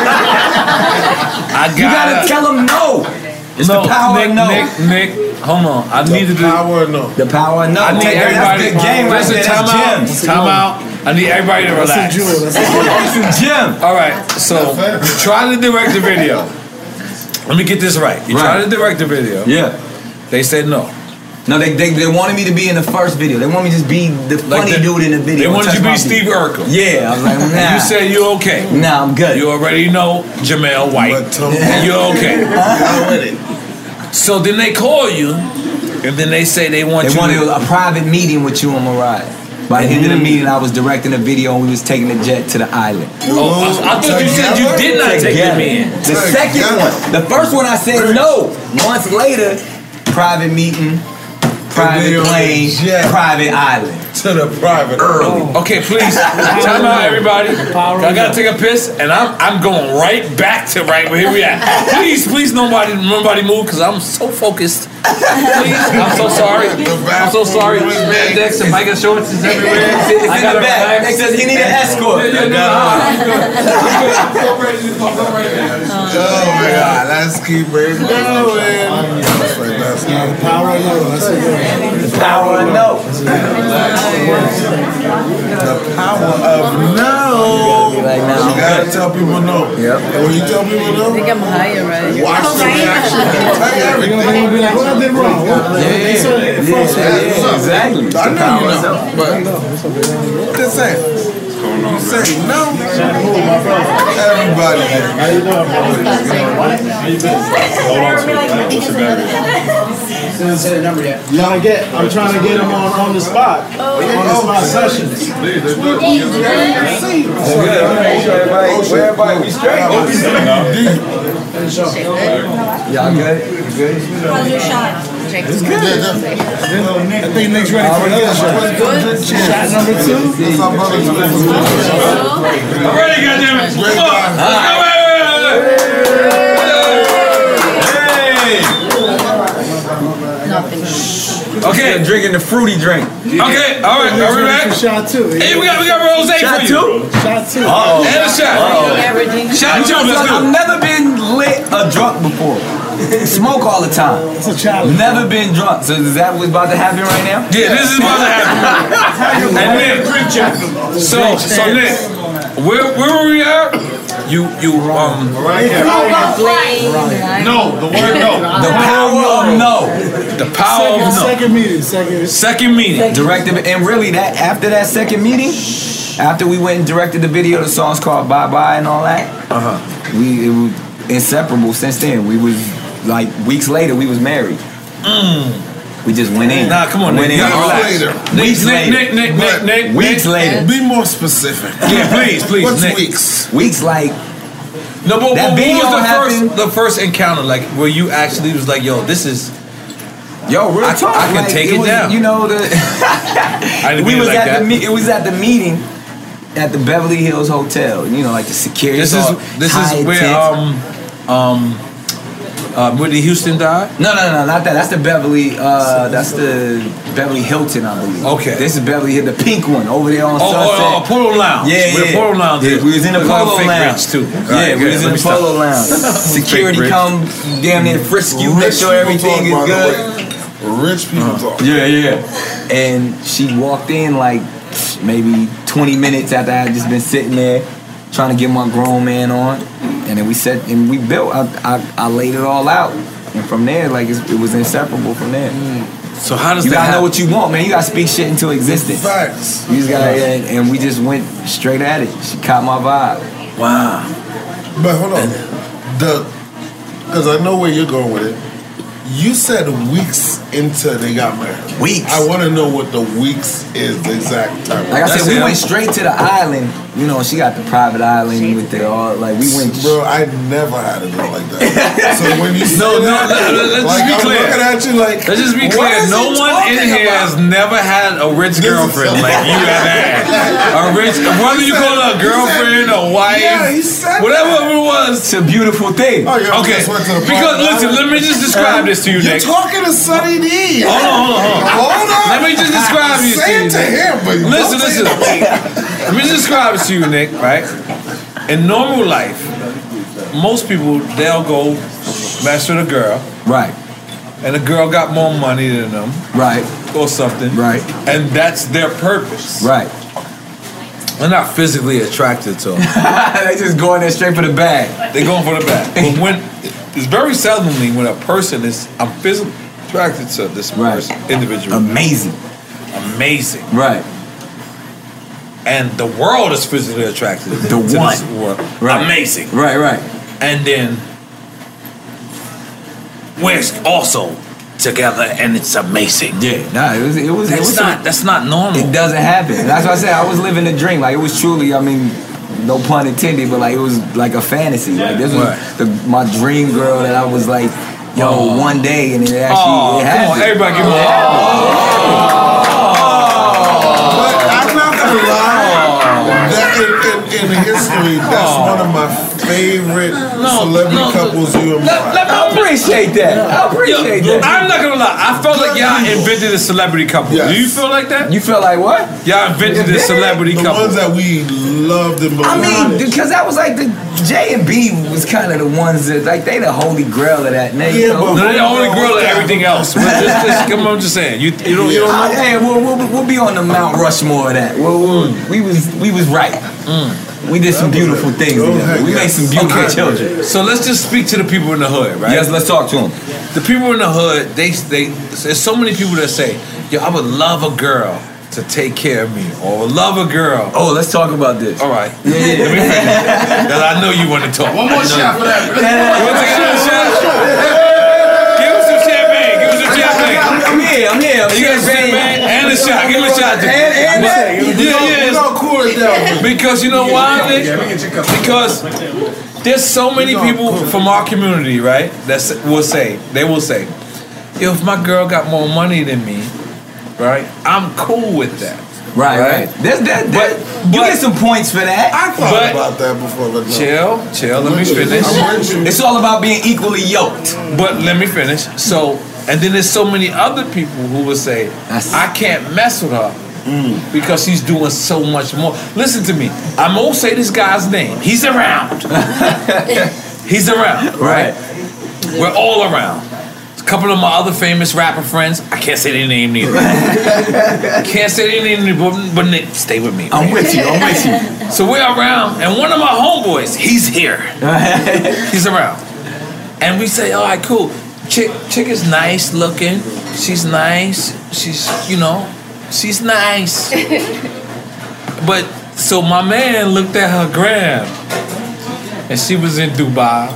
gotta, You gotta tell them no. It's no, the power Nick, of no. Nick, Nick, hold on. I needed to. Power no. The power of no. I need Take- everybody. That's good game right Listen, there. time That's out. gems. Time out. I need everybody to relax. That's some gem. All right, so you try to direct the video. Let me get this right. You try Right. to direct the video. Yeah. They said no. No, they, they they wanted me to be in the first video. They wanted me to just be the funny the- dude in the video. They wanted Touch you to my be Steve feet. Urkel. Yeah, I was like, nah. And you said you're okay. Nah, I'm good. You already know Jamel White. But to- You're okay. I'm with it. So then they call you, and then they say they want They you. wanted to, a private meeting with you and Mariah. By the end of the meeting, I was directing a video and we was taking the jet to the island. oh, I, I thought you said you did not take them in. The second one, the first one I said no. Months later, private meeting, private video plane, jet. private island. To the private. Early. Okay, please, time out, everybody. I gotta take a piss, and I'm I'm going right back to right where we at. Please, please, nobody, nobody move, cause I'm so focused. Please, I'm so sorry. I'm so sorry. Spandex and Micah shorts is everywhere. It's in I gotta the back. relax. They says he need an escort. Yeah, yeah, no, no, I'm good. I'm good. I'm so ready to go right now. Oh my God, let's keep it going. That's fantastic. The power of no. That's a good one. The power of no. The power of no. Be like, nah, You I'm gotta good. tell people no. Yep. And when you tell people I no, think I'm higher, right? watch the reaction. Tell you They're everything. gonna be like, what I did wrong? What? Yeah, yeah, yeah, yeah, exactly. I know you know, but just saying. You say no, everybody did. How you doing, bro? How you been? Didn't say the number yet. Trying to get, I'm trying to get him on on the spot. On the spot sessions. Everybody, everybody be straight. Y'all good? good. How's your shot? It's good. I think Nick's ready for another shot. Shot number two. I'm ready, goddammit. Come on. Let's go. Okay, drinking the fruity drink. Okay, all right, are we back? Shot two. Hey, we got we got rose Shot for you. two? Shot two. Uh-oh. And a shot. Uh-oh. Shot two. Let's I've go. never been lit or drunk before. Smoke all the time. It's a challenge. Never been drunk. So is that what's about to happen right now? Yeah, this is about to happen. And Nick, so so Nick, where where were we at? You you um Right here. No, the word no. The power of no. The power Second, of no. second meeting. Second. Second meeting. Directed, and really that after that second meeting, after we went and directed the video, the song's called Bye Bye and all that. Uh huh. We it was inseparable since then. We was like weeks later we was married. Mm. We just went in. Nah, come on, went Nick. in. Weeks Relax. later. Weeks Nick, later. Nick, Nick, Nick, Nick, Nick. Weeks later. Be more specific. Yeah, please, please, What's Nick. weeks? Weeks like No, but, That but what video was the happened- first the first encounter like where you actually was like, yo, this is yo, real I- talk. I can like, take it was, down. You know the. I didn't we mean it was like at that. the me- it was at the meeting at the Beverly Hills Hotel. You know, like the security. This is all this high is where tech. um um uh, Whitney Houston died. No, no, no, not that. That's the Beverly. Uh, that's the Beverly Hilton, I believe. Okay. This is Beverly Hilton, the pink one over there on Oh, Sunset. oh, oh, Polo Lounge. Yeah, Where yeah. the Polo Lounge Yeah, is. we was in the There's a lot of Polo fake Lounge. rich, too. Yeah, Alright, we good. was Let in me the Polo stop. Lounge. Security rich. come damn near frisk you, make Rich sure people everything talk, is by the good. way. Rich people talk. Yeah, yeah. And she walked in like maybe twenty minutes after I had just been sitting there trying to get my grown man on, and then we set and we built. I I, I laid it all out, and from there, like it's, it was inseparable from there. So how does You that gotta know happen? what you want, man. You gotta speak shit into existence. Facts. You just gotta, and, and we just went straight at it. She caught my vibe. Wow. But hold on. The because I know where you're going with it. You said weeks into they got married. Weeks. I want to know what the weeks is the exact time. Like I That's said, we it. went straight to the island. You know, she got the private island with the all. Like we went. Bro, I never had a girl like that. So when you say No, no, that, let- let- let's like just be I'm clear. looking at you like, Let's just be what clear. is No he one in talking here about? has never had a rich girlfriend like you have had. A rich, whether you call her a girlfriend, a wife, Yeah, he said whatever it was. It's a beautiful thing. Oh, yeah, Okay, just went to the because private listen, let island. me just describe this to you, You're Nick. talking to Sonny D. Hold on, hold on, hold on. Hold on. Let me just describe you Say to it to you. him, but you Listen, don't say listen. it to me. Let me just describe this to you, Nick, right? In normal life, most people, they'll go mess with a girl, Right. and the girl got more money than them, Right. or something. Right. And that's their purpose. Right. They're not physically attracted to them. They just going there straight for the bag. They're going for the back. But when, it's very seldomly when a person is, I'm physically attracted to this Right. person, individual. Amazing. Amazing. Right. And the world is physically attracted to The this one. world. Right. Amazing. Right. Right. And then we're also together, and it's amazing. Yeah. Nah. It was. It was. it That's was not. That's not normal. It doesn't happen. That's why I said I was living the dream. Like it was truly. I mean, no pun intended, but like it was like a fantasy. Like this was Right. the, my dream girl that I was like, yo, Oh. one day, and it actually Oh, it come happened. on, everybody give me a But I'm not gonna lie. That in, in, in history, that's one of my favorite celebrity no, couples you and Let- let me- I appreciate that. I appreciate Yo, that. I'm not gonna lie. I felt like y'all invented a celebrity couple. Yes. Do you feel like that? You feel like what? Y'all invented a celebrity the couple. ones that we loved and I believed. mean, because that was like the J and B was kind of the ones that like they the holy grail of that name. Yeah, you know? but- No, they're the only girl and everything else. But just, just, come on, I'm just saying. You, you don't, you don't Uh, know. hey, we'll, we'll, we'll be on the Mount Rushmore of that. We'll, we'll, we was we was right. We did some beautiful things Go together. ahead, We yes. made some beautiful Okay. children. So let's just speak to the people in the hood, right? Yes, let's talk to them. The people in the hood, they, they, there's so many people that say, yo, I would love a girl to take care of me, or would love a girl. Oh, let's talk about this. All right. Yeah, yeah. Let me finish. Because I know you want to talk. One more I know shot you- for that. You want to take another shot? Give him some champagne. Give him some champagne. I'm here. I'm here. I'm You got some champagne and a shot. Give him a shot. And, and that. Yeah, yeah. We're gonna cool it down. Because you know why, Nick? Because There's so many people from our community, right, that s- will say, they will say, yo, if my girl got more money than me, right, I'm cool with that. Right, right. There's that. that But- you but- get some points for that. I thought But- about that before. But no. Chill, chill, let me finish. I'm with you. It's all about being equally yoked. But let me finish. So, and then there's so many other people who will say, That's- I can't mess with her because he's doing so much more. Listen to me. I'm going to say this guy's name. He's around. He's around, right? We're all around. A couple of my other famous rapper friends, I can't say their name neither. Can't say their name neither, but, but Nick, stay with me. I'm with you. I'm with you. So we're around, and one of my homeboys, he's here. He's around. And we say, all right, cool. Chick, chick is nice looking. She's nice. She's, you know, she's nice. But, so my man looked at her gram, and she was in Dubai.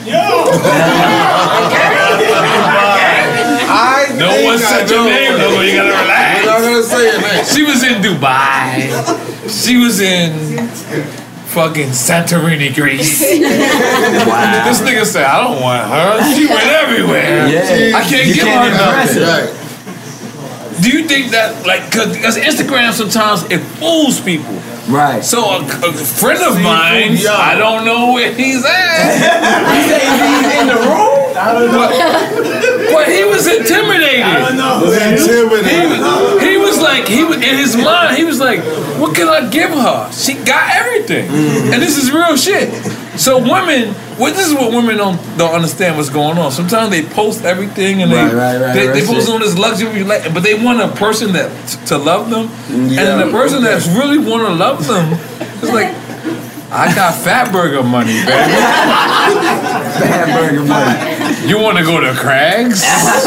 I No think one I said your know. name, though, you gotta relax. You're not gonna say your name. She was in Dubai. She was in fucking Santorini, Greece. This nigga said, I don't want her. She went everywhere. Yeah. I can't You give can't her impress nothing. her. Right. Do you think that, like, because Instagram sometimes it fools people. Right. So a, a friend of mine, yo. I don't know where he's at, You say he's in the room? but, but he was intimidated. Intimidating. He, he was like, he was in his mind. He was like, "What can I give her? She got everything, and this is real shit." So women, well, this is what women don't don't understand what's going on. Sometimes they post everything and they Right, right, right, they, right, they post shit. on this luxury, like, but they want a person that to love them, and then the person that's really want to love them is like, I got Fat Burger money, baby. Bad burger money. You want to go to Craig's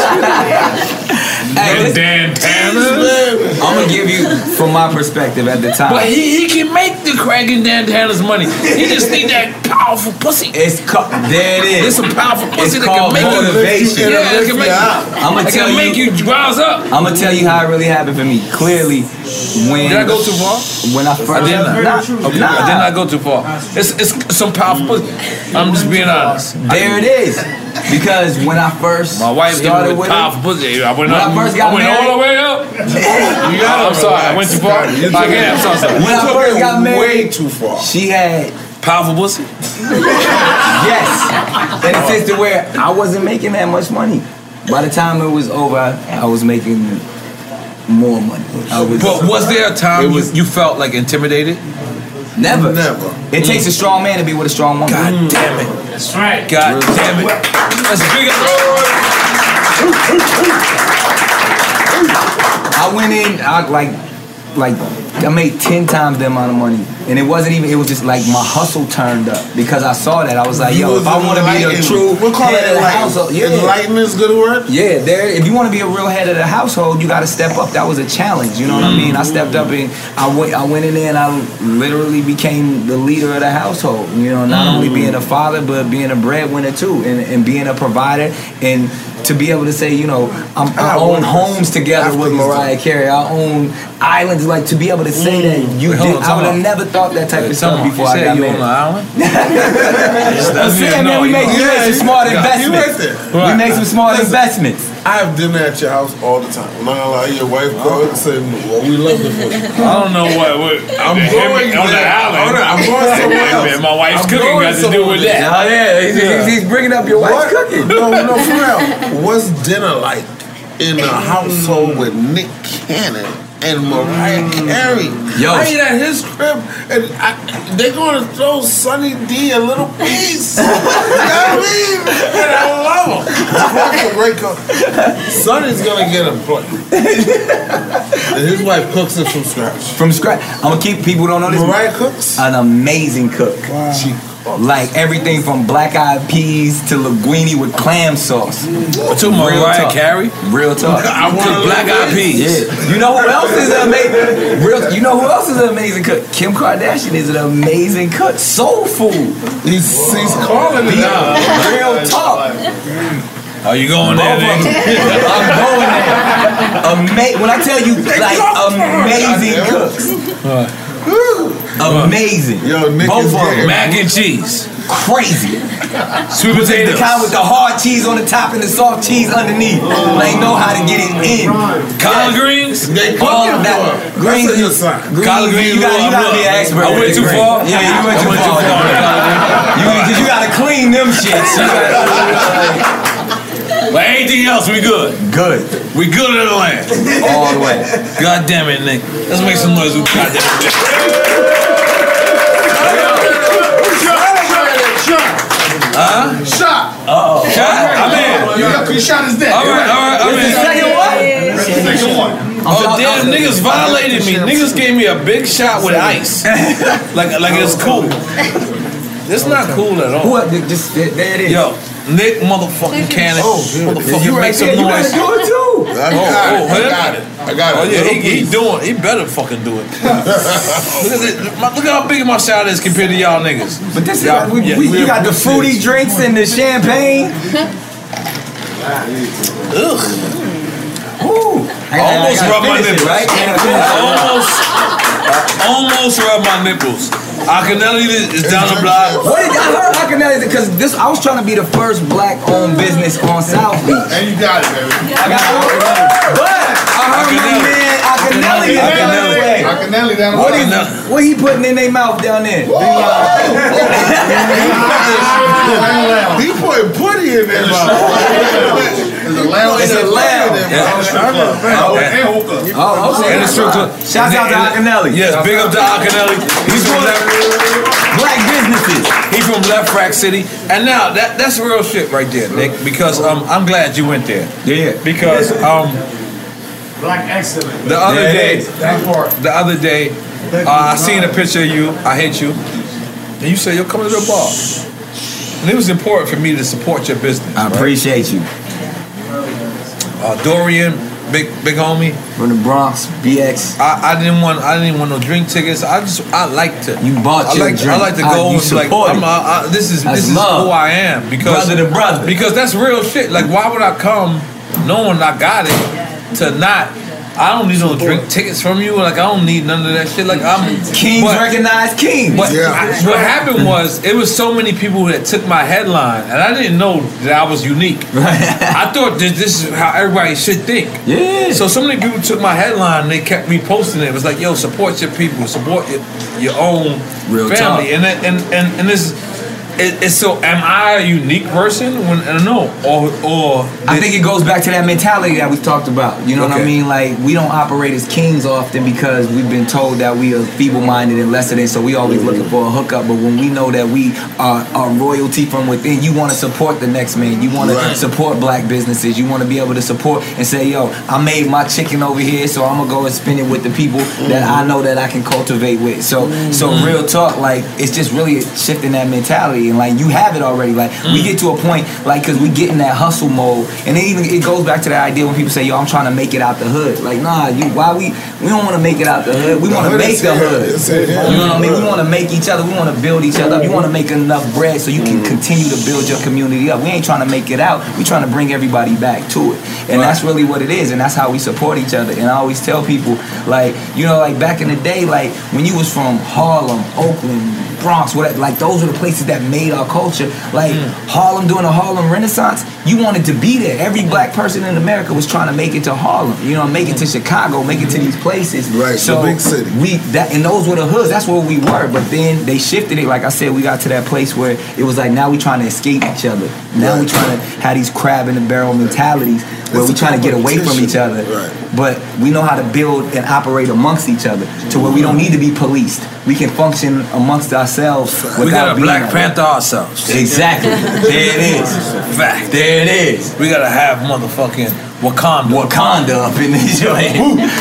Hey, and listen, Dan Tanner? I'm gonna give you from my perspective at the time. But he, he can make the Craig and Dan Tanner's money. He just need that powerful pussy. It's co- there it is. It's some powerful pussy It's that can called make you. motivation. Yeah, it can make you. I'm gonna It tell can make you. you rise up. I'm gonna tell you how it really happened for me. Clearly, when Did I go too far? when I first I did not. Nah, Okay, nah. I did not go too far. It's it's some powerful pussy. I'm just being honest. There it is. Because when I first My wife gave started me with powerful pussy. I went When up. I first got I went all married- the way up. You got I'm sorry. I went too far. Again, I'm so sorry. when I first got Way married, too far. she had Powerful pussy. yes, in a sense to where I wasn't making that much money. By the time it was over, I was making more money. I was, But was there a time It you, was- you felt like intimidated? never, Never. It takes a strong man to be with a strong woman. God damn it. That's right. God damn it. That's big. I went in, I like, like, I made ten times the amount of money, and it wasn't even. It was just like my hustle turned up because I saw that. I was like, yo, if I want to be the true We'll call head it of the enlighten. household, yeah, Enlighten is a good word. yeah. There, if you want to be a real head of the household, you got to step up. That was a challenge. You know what I mean? I stepped up and I went. I went in there and I literally became the leader of the household. You know, not only being a father, but being a breadwinner too, and, and being a provider and. To be able to say, you know, I'm, I own homes together with Mariah Carey. I own islands. Like to be able to say that you Wait, hold did. on, I time would have out. never thought that type of Come stuff on. before You I said got you on the married. island? I'm saying, man, we make, we make some smart You investments. right there. We make some smart Listen. investments. I have dinner at your house all the time. I'm not gonna lie, your wife goes and say, well, we love the food. I don't know what. what I'm him going on the there. island. Hold on, I'm going somewhere else. Man, my wife's I'm cooking going got to do somewhere with that. Oh yeah, he's, Yeah. he's bringing up your wife's What? cooking. No, no, for real. What's dinner like in a household with Nick Cannon and Mariah Carey? Yo. I eat at his crib, and I, they're gonna throw Sonny D a little piece. You know what I mean? And I love him. That's a great cook. Sonny's gonna get a plate, and his wife cooks it from scratch. From scratch. I'm gonna keep people who don't know this. Mariah cooks. An amazing cook. She Like everything from black eyed peas to linguine with clam sauce. To Real Mariah talk. Carey? Real talk. I want To Black Eyed Peas. Yeah. You know who else is an amazing? Real. You know who else is an amazing cook? Kim Kardashian is an amazing cook. Soul food. He's, he's calling it out. Real talk. Are you going there, Both of nigga? them. I'm going there. Ama- when I tell you, like amazing cooks. Amazing. Yo, Nick Both is of them. getting- Mac and cheese. crazy. Sweet The potatoes. kind with the hard cheese on the top and the soft cheese underneath. Like know how to get it in. Collard greens. They cook All it of that. for. Greens, That's a good sign. greens, Collard greens. you gotta, you gotta be an expert. I went with too the far. greens. Yeah, you went I too went far. too far. You, cause you gotta clean them shits. You gotta- But anything else, we good. Good. We good in the land. All the way. God damn it, Nick. Let's make some noise. God damn it. Huh? Shot. Uh-oh. Shot? I'm in. Your shot is dead. All right, all right, I'm The in. second one? Second one. Oh damn! Niggas violated me. Niggas gave me a big shot with ice, like like it's cool. It's not cool at all. What? Just there it is. Yo, Nick, motherfucking Cannon, motherfucker, You make right some there. You noise. gotta do it too. I got oh, it. I him? got it. I got it. Oh yeah, Little he, he piece. doing. He better fucking do it. look at it. My- Look at how big my shot is compared to y'all niggas. But this Y'all- is we, yeah, we, we you got the fruity drinks and the champagne. Ugh. Ooh. Almost rub my nipples. Right? Almost, almost rub my nipples. Akinelli is down the block. What did I heard Akinelli? Because this I was trying to be the first black-owned business on South Beach. And you got it, baby. I got it. But I heard my man Akinelli is down the way. Akinelli down the What way. is what he putting in their mouth down there? He put putty in there, bro. It's a lamb. It's a lamb. And hookah. Oh, okay. And the strip club. Shouts out to Akinelli. Yes, big up to Akinelli. He's from left, Black businesses. he from Left Rack City. And now that that's real shit right there, Nick. Because um, I'm glad you went there. Yeah. Because um, Black excellent. the other There it day, is. That part. the other day, uh, I seen a picture of you. I hate you. And you said you'll come to the bar. And it was important for me to support your business. I appreciate you. Uh, Dorian, big big homie. From the Bronx, B X. I, I didn't want I didn't want no drink tickets. I just I like to. You bought I your like drink. I like to Ah, go you and be like support I'm, it. I, I, this is That's this is love. who I am because Brother to brother. because that's real shit. Like why would I come knowing I got it to not? I don't need no drink tickets from you. Like I don't need none of that shit. Like I'm Kings but- recognize kings. But Yeah. I- what happened was, it was so many people that took my headline, and I didn't know that I was unique. I thought that this is how everybody should think. Yeah. So so many people took my headline, and they kept reposting it. It was like, yo, support your people, support your, your own Real family, talk. and it- and and and this. It, it's so. Am I a unique person? When I don't know, or or I think it goes back to that mentality that we talked about. You know what I Okay. mean? Like we don't operate as kings often because we've been told that we are feeble-minded and lesser than, so we always looking for a hookup. But when we know that we are, are royalty from within, you want to support the next man. You want Right. to support black businesses. You want to be able to support and say, yo, I made my chicken over here, so I'm gonna go and spend it with the people that I know that I can cultivate with. So, so real talk, like it's just really shifting that mentality, and like you have it already. Like we get to a point, like, cause we get in that hustle mode, and then even it goes back to that idea when people say, "Yo, I'm trying to make it out the hood." Like, nah, you why we we don't want to make it out the hood. We want to hood make is the here. hood. It's here. You know what I mean? We want to make each other. We want to build each other up. You want to make enough bread so you can continue to build your community up. We ain't trying to make it out. We trying to bring everybody back to it, and that's really what it is. And that's how we support each other. And I always tell people, like, you know, like back in the day, like when you was from Harlem, Oakland, Bronx, whatever, like those were the places that made our culture. Like Harlem during the Harlem Renaissance, you wanted to be there. Every black person in America was trying to make it to Harlem. You know, make it to Chicago, make it to these places. Right, the So big city. we that and those were the hoods. That's where we were. But then they shifted it. Like I said, we got to that place where it was like now we trying to escape each other. Now we trying to have these crab in the barrel mentalities where It's we a trying to get away from each other. Right. But we know how to build and operate amongst each other to where we don't need to be policed. We can function amongst ourselves without we got a being Black that. Panther ourselves. Exactly. There it is. Fact. There it is. We gotta have motherfucking Wakanda. Wakanda up in this joint.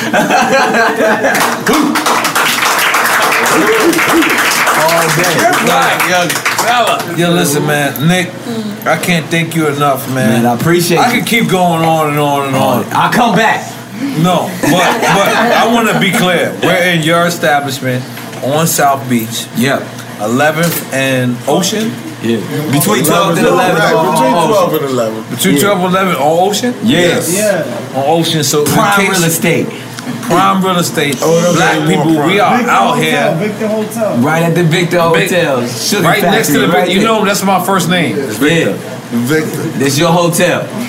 All day. Black young fella. Yo, listen, man, Nick, I can't thank you enough, man. Man, I appreciate I you. could keep going on and on and on. I'll come back. No, but but I want to be clear. We're in your establishment on South Beach, Yep. eleventh and Ocean. Yeah. Between twelve and eleven. Right, on- between on twelve Ocean. and eleven. Between twelve and eleven on Ocean. Yes. Yeah. On Ocean, so in Prime case- real estate. Prime Real Estate. Oh, Black people, we are Victor out Hotel, here. Victor Hotel. Right at the Victor Big- Hotel. Sugar Right Factory, next to the right Victor. You there. know that's my first name. It's Victor. Yeah. Victor. This your hotel. Not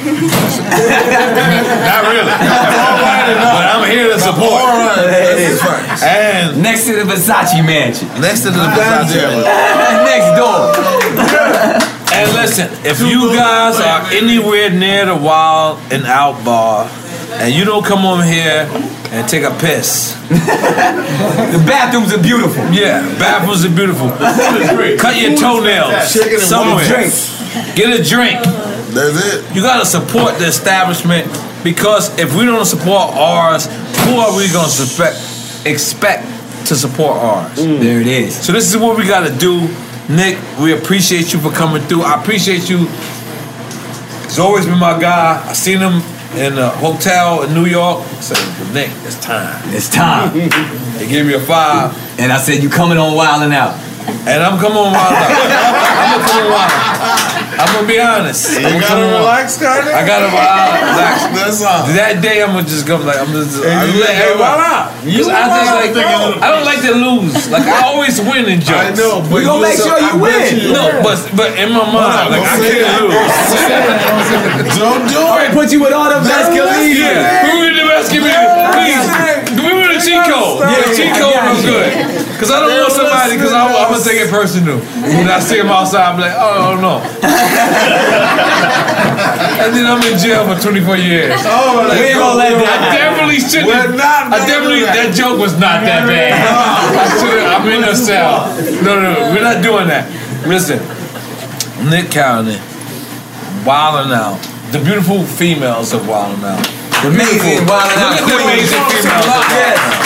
really. But I'm here to support. And Next to the Versace mansion. next to the Versace. Next door. And listen, if you guys are anywhere near the Wild and Out bar and you don't come over here and take a piss, The bathrooms are beautiful. yeah, bathrooms are beautiful. Cut your toenails Chicken and somewhere. Drink. Get a drink. That's it. You gotta support the establishment because if we don't support ours, who are we gonna suspect, expect to support ours? There it is. So this is what we gotta do. Nick, we appreciate you for coming through. I appreciate you. He's always been my guy. I seen him in a hotel in New York. I said, Nick, it's time. It's time. They gave me a five, And I said, you coming on Wild and Out. and I'm coming on wild out. I'm gonna come on wild out. I'm gonna be honest. I'm You gonna come gotta on wild. relax, Carter. I gotta relax. That's all. That day I'm gonna just come like I'm just. And I you let let everybody everybody out. Cause I just like I don't like to lose. Like I always win in jokes. I know, but We gonna you- make sure you I bet win. No, but but in my mind, like I Don't say can't that. lose. Don't do All right, it. put you with all the best Yeah, comedians. we win the best community. Please, give me the cheat code. Yeah, The cheat I code got was you. good. Cause I don't want somebody. Cause I'm, I'm gonna take it personal. When I see him outside, I'm like, oh no. And then I'm in jail for twenty-four years. Oh, We ain't gonna let I that happen. definitely shouldn't. We're not I gonna definitely. do that. That joke was not that bad. I should. I'm in a cell. No, no, no. We're not doing that. Listen, Nick Callan, Wild and Out. The beautiful females of Wild and Out. The amazing Wild and Out. Look at the amazing females of Wild and Out.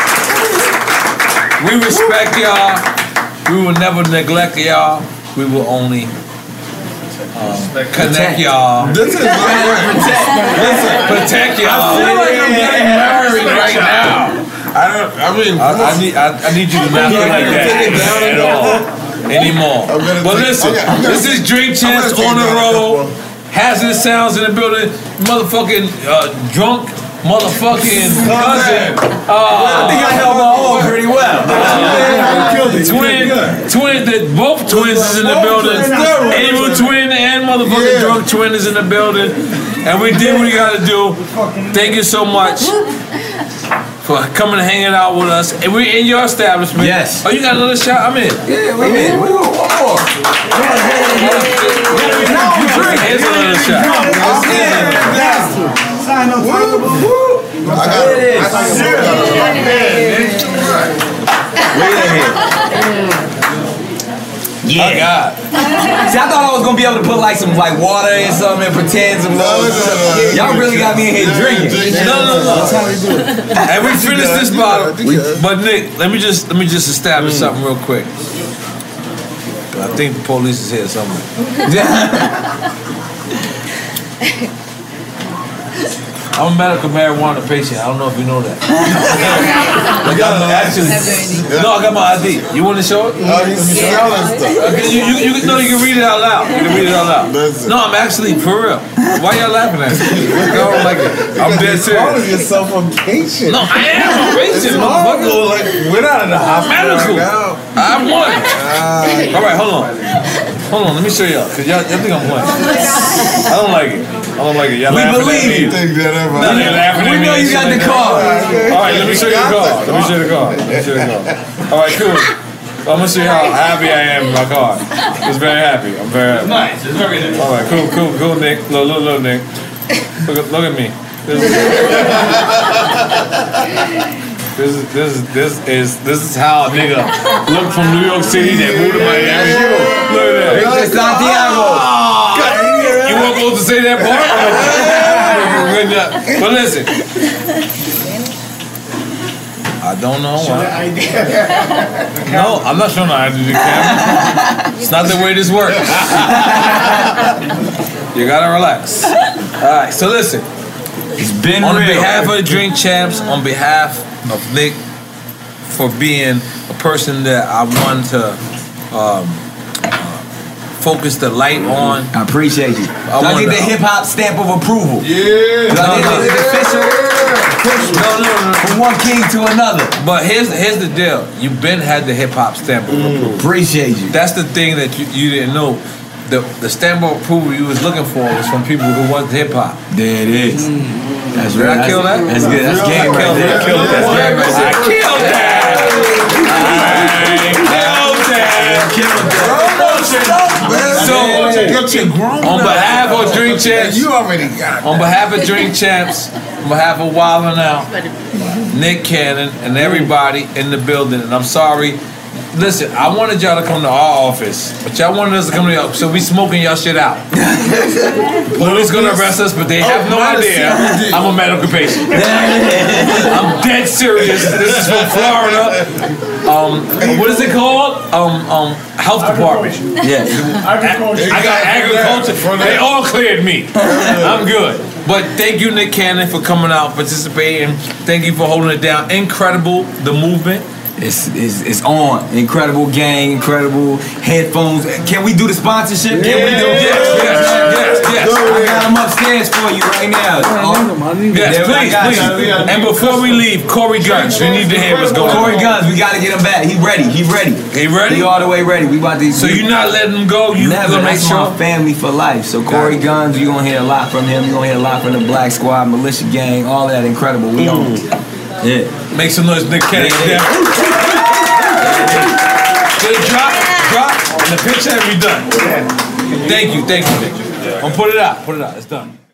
We respect y'all. We will never neglect y'all. We will only um, connect y'all. This is right. Protect y'all. I feel like I'm getting married right now. I don't. I mean, I, I need I, I need you to not feel like that at all anymore. I'm gonna But take- listen, okay, I'm gonna- this is Drink I'm Champs gonna take on the it down a road. couple. Hazardous Sounds in the building. Motherfucking uh, drunk. Motherfucking cousin. I Uh, think I know my own pretty well. twin, twin, the, both twins is in the building. Able twin and motherfucking Yeah. drunk twin is in the building. And we did what we gotta do. Thank you so much for coming and hanging out with us. And we're in your establishment. Yes. Oh, you got another shot? I'm in. Yeah, we in. We want one more. Now we drink. Here's another shot. Sign up. I got There it it. is. I got it. Oh, God. See, I thought I was gonna be able to put like some like water in something and pretend some. No, no, no. Y'all really got me in here drinking. No, no, no. And we finished this bottle. I think so. But Nick, let me just let me just establish something real quick. I think the police is here somewhere. I'm a medical marijuana patient. I don't know if you know that. I got my, actually, no, I got my I D. You want to show it? Oh, he's selling stuff. Okay, you, you, you, no, you can read it out loud. You can read it out loud. Listen. No, I'm actually for real. Why y'all laughing at me? I don't like it. I'm dead Calling serious. yourself a patient. No, I am a patient, motherfucker. Like, we're not in the hospital Medical. right now. I won. All right, hold on. Hold on, let me show y'all. Cause y'all, y'all think I'm playing. I don't like it. I don't like it. Y'all We laughing believe at me. you. Think that ever. No, they laughing at We me know and you shit got like the that. card. All right, let me show you the card. Let me show you the card. Let me show you the card. All right, cool. I'm gonna show you how happy I am with my card. It's very happy. I'm very happy. Nice. It's very nice. All right, cool, cool, cool, Nick. Look, look, look, Nick. Look, at- look at me. This is, this is this is this is this is how a nigga look from New York City that moved to Miami. Look at that. Victor Santiago. You weren't supposed to say that part? Good job. But listen. I don't know why. No, I'm not showing the I D to the camera. It's not the way this works. You gotta relax. Alright, so listen. It's been On real. behalf of the Drink Champs, on behalf of Nick, for being a person that I want to um, uh, focus the light on. I appreciate you. I I get wanna- the hip hop stamp of approval. Yeah. No, no, no. Is it official? No, no, no. From one king to another. But here's here's the deal. You been had the hip hop stamp of approval. Appreciate you. That's the thing that you, you didn't know. The the stamp of approval you was looking for was from people who wasn't hip hop. There it is. That's Did right. I kill that? That's good. That's I game right killed there. that. I killed that. That's game right there. I killed that. I killed that. So, Get your grown on up. behalf of Drink Champs, You already got it. on behalf of Drink Champs, on behalf of Wildin' Out, Nick Cannon, and everybody in the building, and I'm sorry. Listen, I wanted y'all to come to our office, but y'all wanted us to come to y'all, so we smoking y'all shit out. Police gonna arrest us, but they have no idea I'm a medical patient. I'm dead serious. This is from Florida. Um, what is it called? Um, um, health department. Yeah. I got agriculture. They all cleared me. I'm good. But thank you, Nick Cannon, for coming out, participating. Thank you for holding it down. Incredible, the movement. It's, it's, it's on. Incredible gang, incredible headphones. Can we do the sponsorship? Can we do it? Yes, yes, yes, yes. I got them upstairs for you right now. Oh, Yes, there we- I please, got please. you. And before we leave, Corey Guns, we need to hear what's going on. Corey Guns, we gotta get him back. He ready. He ready. He ready? He all the way ready. We about to. So you not letting him go? You Never. gonna make That's sure? my family for life. So Corey Guns, you gonna hear a lot from him. You gonna hear a lot from the Black Squad, Militia Gang, all that incredible. We on. Yeah. Make some noise, Nick Cannon. Yeah. Just drop, drop, and the picture and we done. Thank you, thank you. I'm put it out, put it out. It's done.